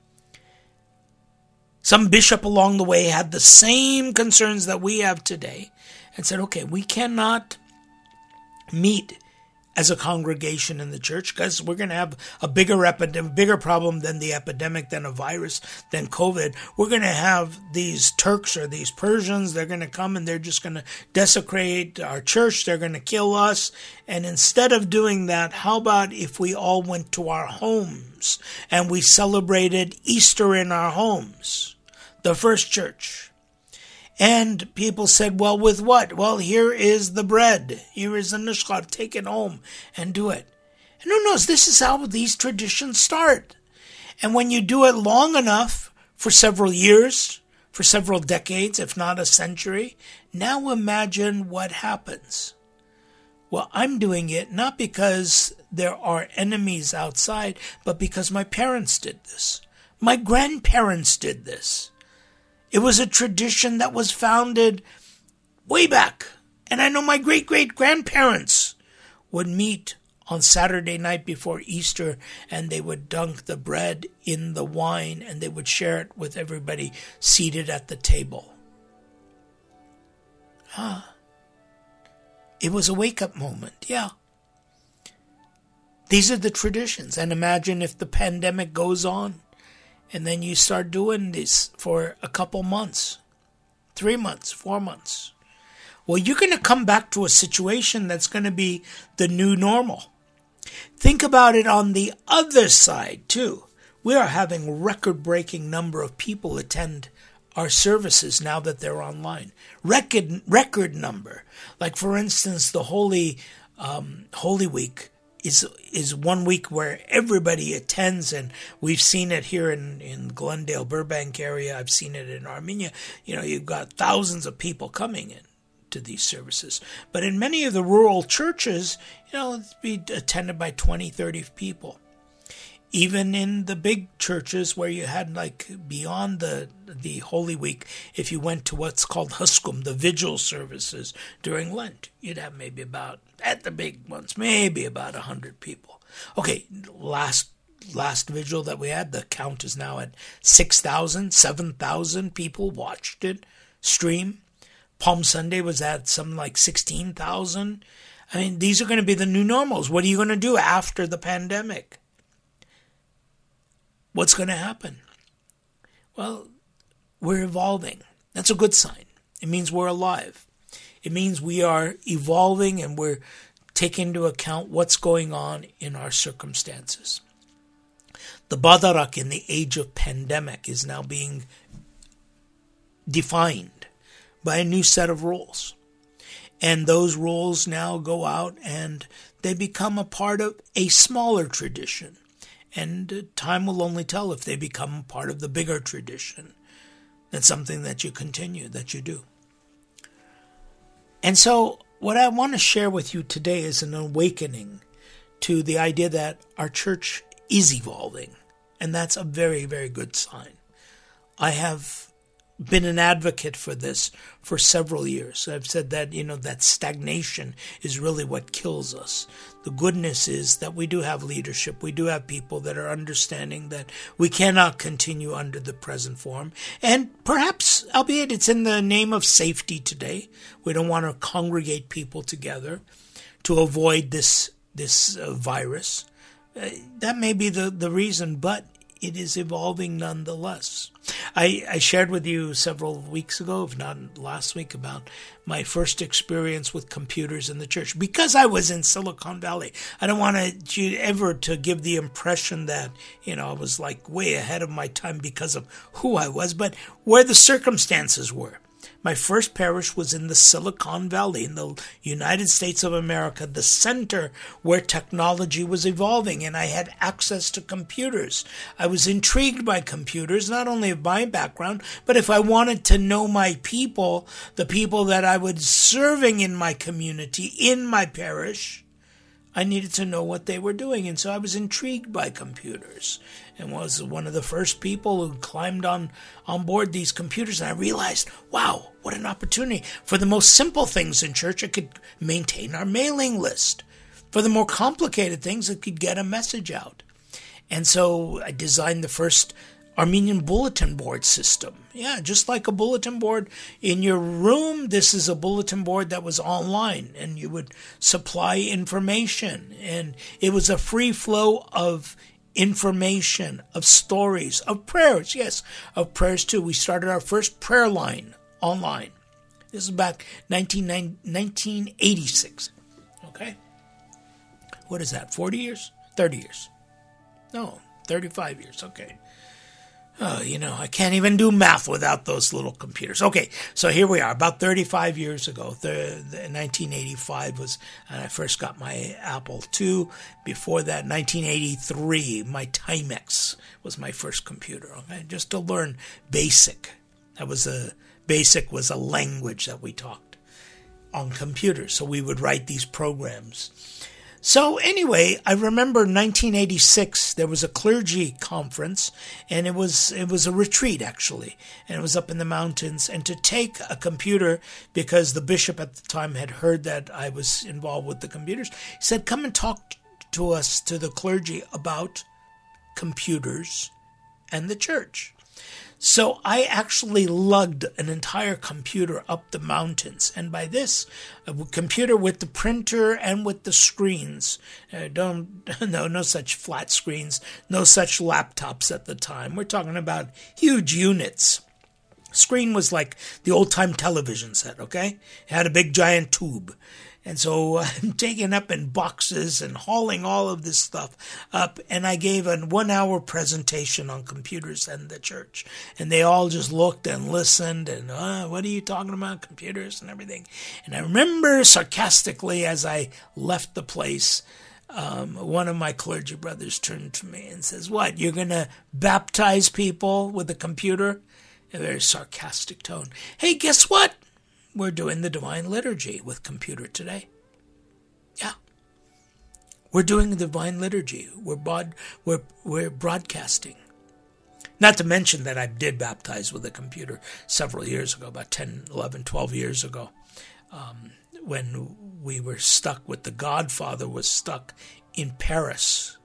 Some bishop along the way had the same concerns that we have today and said, okay, we cannot meet as a congregation in the church because we're going to have a bigger epidemic, bigger problem than the epidemic, than a virus, than COVID. We're going to have these Turks or these Persians. They're going to come and they're just going to desecrate our church. They're going to kill us. And instead of doing that, how about if we all went to our homes and we celebrated Easter in our homes? The first church. And people said, well, with what? Well, here is the bread. Here is the nishkar. Take it home and do it. And who knows? This is how these traditions start. And when you do it long enough, for several years, for several decades, if not a century, now imagine what happens. Well, I'm doing it not because there are enemies outside, but because my parents did this. My grandparents did this. It was a tradition that was founded way back. And I know my great-great-grandparents would meet on Saturday night before Easter, and they would dunk the bread in the wine, and they would share it with everybody seated at the table. Ah, it was a wake-up moment, yeah. These are the traditions. And imagine if the pandemic goes on, and then you start doing this for a couple months, three months, four months. Well, you're going to come back to a situation that's going to be the new normal. Think about it on the other side, too. We are having record-breaking number of people attend our services now that they're online. Record, record number. Like, for instance, the Holy, um, Holy Week is is one week where everybody attends, and we've seen it here in, in Glendale, Burbank area. I've seen it in Armenia. You know, you've got thousands of people coming in to these services. But in many of the rural churches, you know, it'd be attended by twenty, thirty people. Even in the big churches where you had, like, beyond the the Holy Week, if you went to what's called Huskum, the vigil services during Lent, you'd have maybe about, at the big ones, maybe about one hundred people. Okay, last last vigil that we had, the count is now at six thousand, seven thousand people watched it stream. Palm Sunday was at something like sixteen thousand. I mean, these are going to be the new normals. What are you going to do after the pandemic? What's going to happen? Well, we're evolving. That's a good sign. It means we're alive. It means we are evolving and we're taking into account what's going on in our circumstances. The Badarak in the age of pandemic is now being defined by a new set of rules. And those rules now go out and they become a part of a smaller tradition. And time will only tell if they become part of the bigger tradition. That's something that you continue, that you do. And so what I want to share with you today is an awakening to the idea that our church is evolving. And that's a very, very good sign. I have been an advocate for this for several years. I've said that, you know, that stagnation is really what kills us. The goodness is that we do have leadership. We do have people that are understanding that we cannot continue under the present form. And perhaps, albeit it's in the name of safety today, we don't want to congregate people together to avoid this this uh, virus. Uh, that may be the, the reason, but it is evolving nonetheless. I, I shared with you several weeks ago, if not last week, about my first experience with computers in the church. Because I was in Silicon Valley, I don't want to, you ever to give the impression that, you know, I was like way ahead of my time because of who I was, but where the circumstances were. My first parish was in the Silicon Valley, in the United States of America, the center where technology was evolving, and I had access to computers. I was intrigued by computers, not only of my background, but if I wanted to know my people, the people that I was serving in my community, in my parish, I needed to know what they were doing, and so I was intrigued by computers and was one of the first people who climbed on, on board these computers, and I realized, wow, what an opportunity. For the most simple things in church, I could maintain our mailing list. For the more complicated things, I could get a message out. And so I designed the first Armenian bulletin board system. Yeah, just like a bulletin board in your room, this is a bulletin board that was online, and you would supply information. And it was a free flow of information, of stories, of prayers, yes, of prayers too. We started our first prayer line online. This is back nineteen eighty-six. Okay? What is that, forty years? thirty years. No, thirty-five years, okay. Oh, you know, I can't even do math without those little computers. Okay, so here we are, about thirty-five years ago. The, the nineteen eighty-five was, and I first got my Apple two. Before that, nineteen eighty-three, my Timex was my first computer. Okay, just to learn BASIC. That was a BASIC was a language that we talked on computers. So we would write these programs. So anyway, I remember nineteen eighty-six, there was a clergy conference, and it was it was a retreat, actually, and it was up in the mountains. And to take a computer, because the bishop at the time had heard that I was involved with the computers, he said, come and talk to us, to the clergy, about computers and the church. So I actually lugged an entire computer up the mountains. And by this, a computer with the printer and with the screens. Uh, don't no, no such flat screens, no such laptops at the time. We're talking about huge units. Screen was like the old-time television set, okay? It had a big giant tube. And so I'm taking up in boxes and hauling all of this stuff up. And I gave a one-hour presentation on computers and the church. And they all just looked and listened and, uh, what are you talking about, computers and everything? And I remember sarcastically as I left the place, um, one of my clergy brothers turned to me and says, what, you're going to baptize people with a computer? In a very sarcastic tone. Hey, guess what? We're doing the Divine Liturgy with computer today. Yeah. We're doing the Divine Liturgy. We're, bod- we're, we're broadcasting. Not to mention that I did baptize with a computer several years ago, about ten, eleven, twelve years ago, um, when we were stuck with the Godfather was stuck in Paris.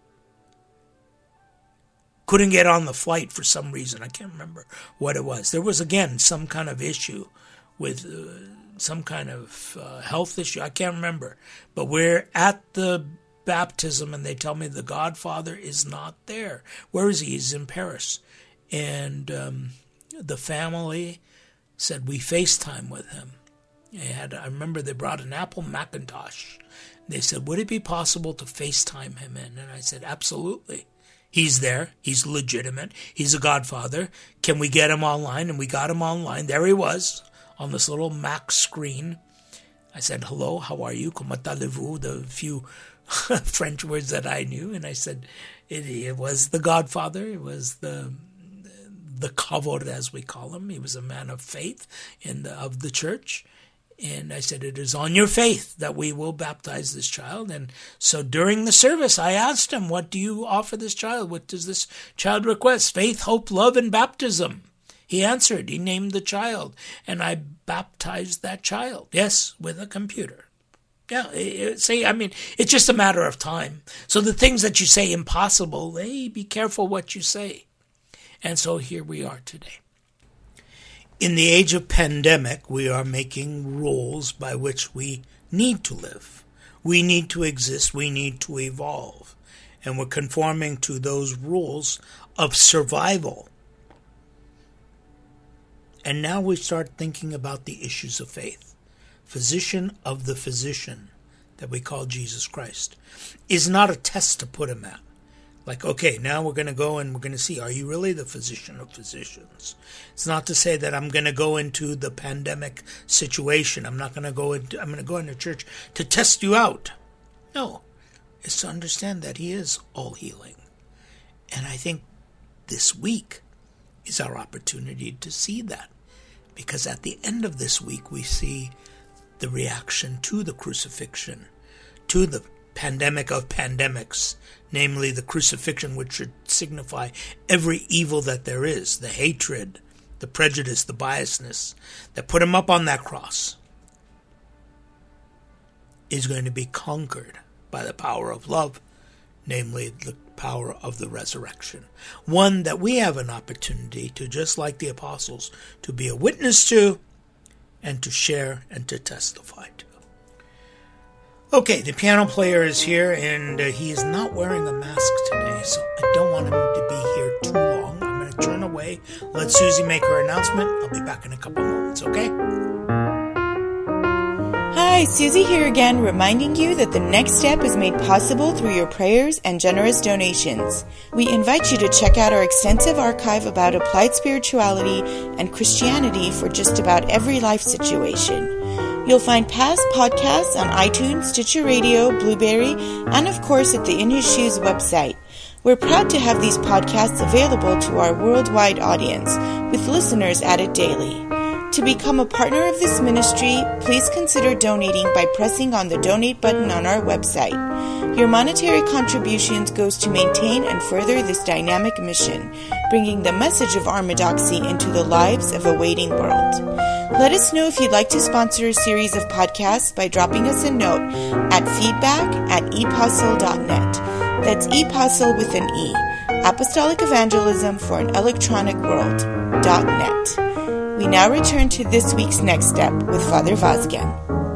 Couldn't get on the flight for some reason. I can't remember what it was. There was, again, some kind of issue with uh, some kind of uh, health issue. I can't remember. But we're at the baptism, and they tell me the Godfather is not there. Where is he? He's in Paris. And um, the family said, we FaceTime with him. They had, I remember they brought an Apple Macintosh. They said, would it be possible to FaceTime him in? And I said, absolutely. He's there. He's legitimate. He's a Godfather. Can we get him online? And we got him online. There he was, on this little Mac screen. I said, hello, how are you? Comment allez-vous? The few French words that I knew. And I said, it, it was the Godfather. It was the the kavod, as we call him. He was a man of faith in the, of the church. And I said, it is on your faith that we will baptize this child. And so during the service, I asked him, what do you offer this child? What does this child request? Faith, hope, love, and baptism. He answered. He named the child. And I baptized that child. Yes, with a computer. Yeah, see, I mean, it's just a matter of time. So the things that you say impossible, hey, be careful what you say. And so here we are today. In the age of pandemic, we are making rules by which we need to live. We need to exist. We need to evolve. And we're conforming to those rules of survival. And now we start thinking about the issues of faith. Physician of the physician, that we call Jesus Christ, is not a test to put him at. Like, okay, now we're going to go and we're going to see, are you really the physician of physicians? It's not to say that I'm going to go into the pandemic situation. I'm not going to go into, I'm going to go into church to test you out. No, it's to understand that he is all healing. And I think this week is our opportunity to see that. Because at the end of this week, we see the reaction to the crucifixion, to the pandemic of pandemics, namely the crucifixion, which should signify every evil that there is, the hatred, the prejudice, the biasness that put him up on that cross, is going to be conquered by the power of love, namely the power of the resurrection. One that we have an opportunity to, just like the apostles, to be a witness to and to share and to testify to. Okay, the piano player is here, and uh, he is not wearing a mask today, so I don't want him to be here too long. I'm going to turn away, let Susie make her announcement. I'll be back in a couple moments, okay? Hi, Susie here again, reminding you that the next step is made possible through your prayers and generous donations. We invite you to check out our extensive archive about applied spirituality and Christianity for just about every life situation. You'll find past podcasts on iTunes, Stitcher Radio, Blueberry, and of course at the In His Shoes website. We're proud to have these podcasts available to our worldwide audience, with listeners added daily. To become a partner of this ministry, please consider donating by pressing on the donate button on our website. Your monetary contributions goes to maintain and further this dynamic mission, bringing the message of Orthodoxy into the lives of a waiting world. Let us know if you'd like to sponsor a series of podcasts by dropping us a note at feedback at epostle dot net. That's epostle with an E. Apostolic Evangelism for an Electronic World. .net. We now return to this week's Next Step with Father Vazgen.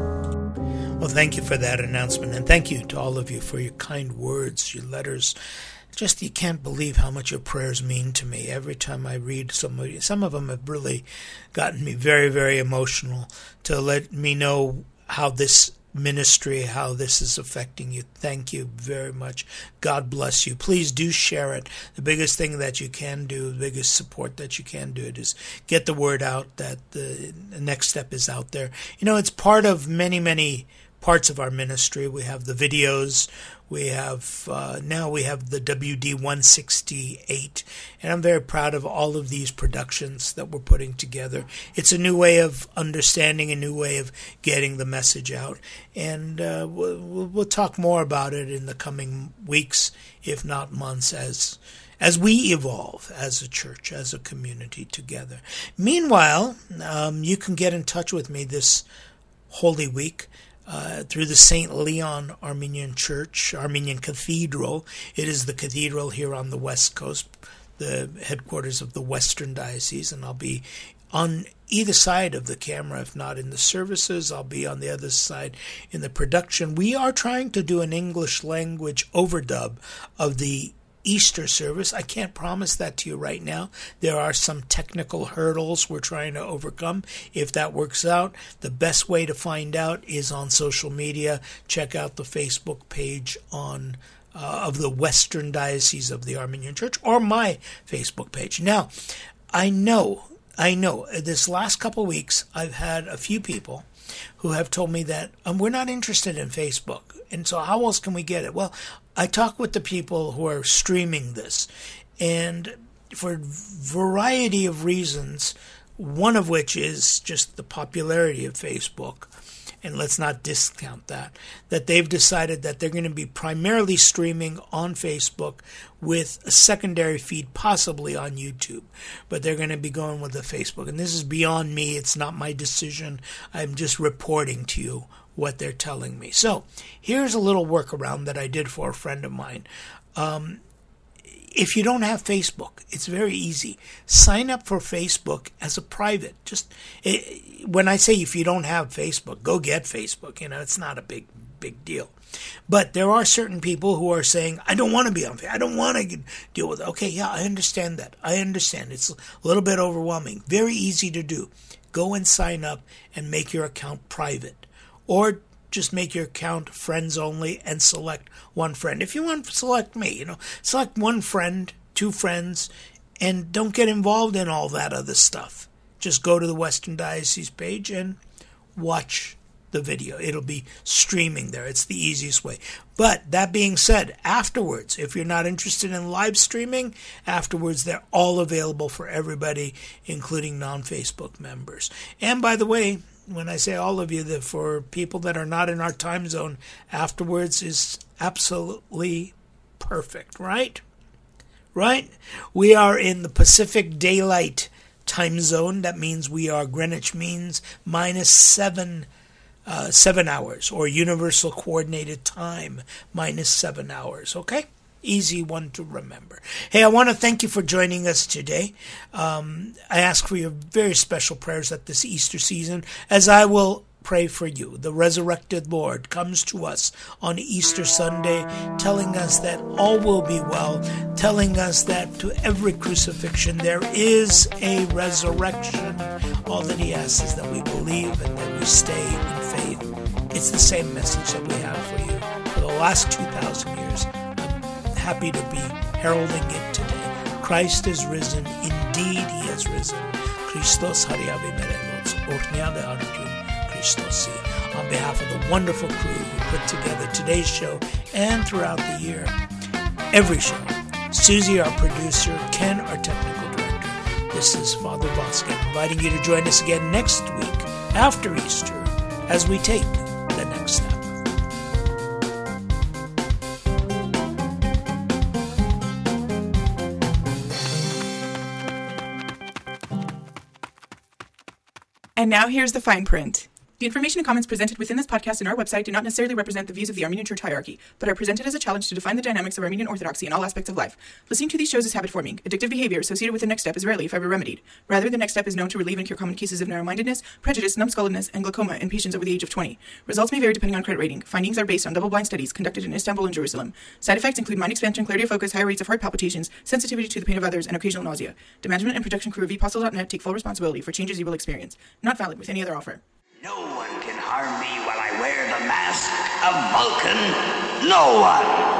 Well, thank you for that announcement, and thank you to all of you for your kind words, your letters. Just, you can't believe how much your prayers mean to me. Every time I read some of you, some of them have really gotten me very, very emotional to let me know how this ministry, how this is affecting you. Thank you very much. God bless you. Please do share it. The biggest thing that you can do, the biggest support that you can do it is get the word out that the Next Step is out there. You know, it's part of many, many parts of our ministry. We have the videos. We have, uh, now we have the W D one sixty-eight, and I'm very proud of all of these productions that we're putting together. It's a new way of understanding, a new way of getting the message out, and uh, we'll, we'll talk more about it in the coming weeks, if not months, as as we evolve as a church, as a community together. Meanwhile, um, you can get in touch with me this Holy Week Uh, through the Saint Leon Armenian Church, Armenian Cathedral. It is the cathedral here on the West Coast, the headquarters of the Western Diocese, and I'll be on either side of the camera. If not in the services, I'll be on the other side in the production. We are trying to do an English language overdub of the Easter service. I can't promise that to you right now. There are some technical hurdles we're trying to overcome. If that works out, the best way to find out is on social media. Check out the Facebook page on uh, of the Western Diocese of the Armenian Church, or my Facebook page. Now, I know, I know, this last couple of weeks, I've had a few people who have told me that um, we're not interested in Facebook. And so how else can we get it? Well, I talk with the people who are streaming this, and for a variety of reasons, one of which is just the popularity of Facebook, and let's not discount that, that they've decided that they're going to be primarily streaming on Facebook with a secondary feed possibly on YouTube, but they're going to be going with the Facebook. And this is beyond me. It's not my decision. I'm just reporting to you what they're telling me. So here's a little workaround that I did for a friend of mine. Um, If you don't have Facebook, it's very easy. Sign up for Facebook as a private. Just it, when I say if you don't have Facebook, go get Facebook. You know, it's not a big, big deal. But there are certain people who are saying, I don't want to be on Facebook. I don't want to deal with it. Okay, yeah, I understand that. I understand. It's a little bit overwhelming. Very easy to do. Go and sign up and make your account private. Or just make your account friends only and select one friend. If you want, select me, you know, select one friend, two friends, and don't get involved in all that other stuff. Just go to the Western Diocese page and watch the video. It'll be streaming there. It's the easiest way. But that being said, afterwards, if you're not interested in live streaming, afterwards they're all available for everybody, including non-Facebook members. And by the way, when I say all of you, that for people that are not in our time zone, afterwards is absolutely perfect, right? Right? We are in the Pacific Daylight Time Zone. That means we are Greenwich means minus seven, uh, seven hours, or Universal Coordinated Time minus seven hours, okay? Easy one to remember. Hey, I want to thank you for joining us today. Um, I ask for your very special prayers at this Easter season, as I will pray for you. The resurrected Lord comes to us on Easter Sunday, telling us that all will be well, telling us that to every crucifixion there is a resurrection. All that he asks is that we believe and that we stay in faith. It's the same message that we have for you for the last two thousand years. Happy to be heralding it today. Christ is risen. Indeed, he has risen. Christos hariavi merelos. Orniade arjun Christos. On behalf of the wonderful crew who put together today's show and throughout the year, every show, Susie, our producer, Ken, our technical director, this is Father Vazquez inviting you to join us again next week after Easter as we take the next step. And now here's the fine print. The information and comments presented within this podcast and our website do not necessarily represent the views of the Armenian Church hierarchy, but are presented as a challenge to define the dynamics of Armenian Orthodoxy in all aspects of life. Listening to these shows is habit-forming. Addictive behavior associated with the next step is rarely, if ever, remedied. Rather, the next step is known to relieve and cure common cases of narrow-mindedness, prejudice, numbskulledness, and glaucoma in patients over the age of twenty. Results may vary depending on credit rating. Findings are based on double-blind studies conducted in Istanbul and Jerusalem. Side effects include mind expansion, clarity of focus, higher rates of heart palpitations, sensitivity to the pain of others, and occasional nausea. The management and production crew of v postle dot net take full responsibility for changes you will experience. Not valid with any other offer. No one can harm me while I wear the mask of Vulcan. No one.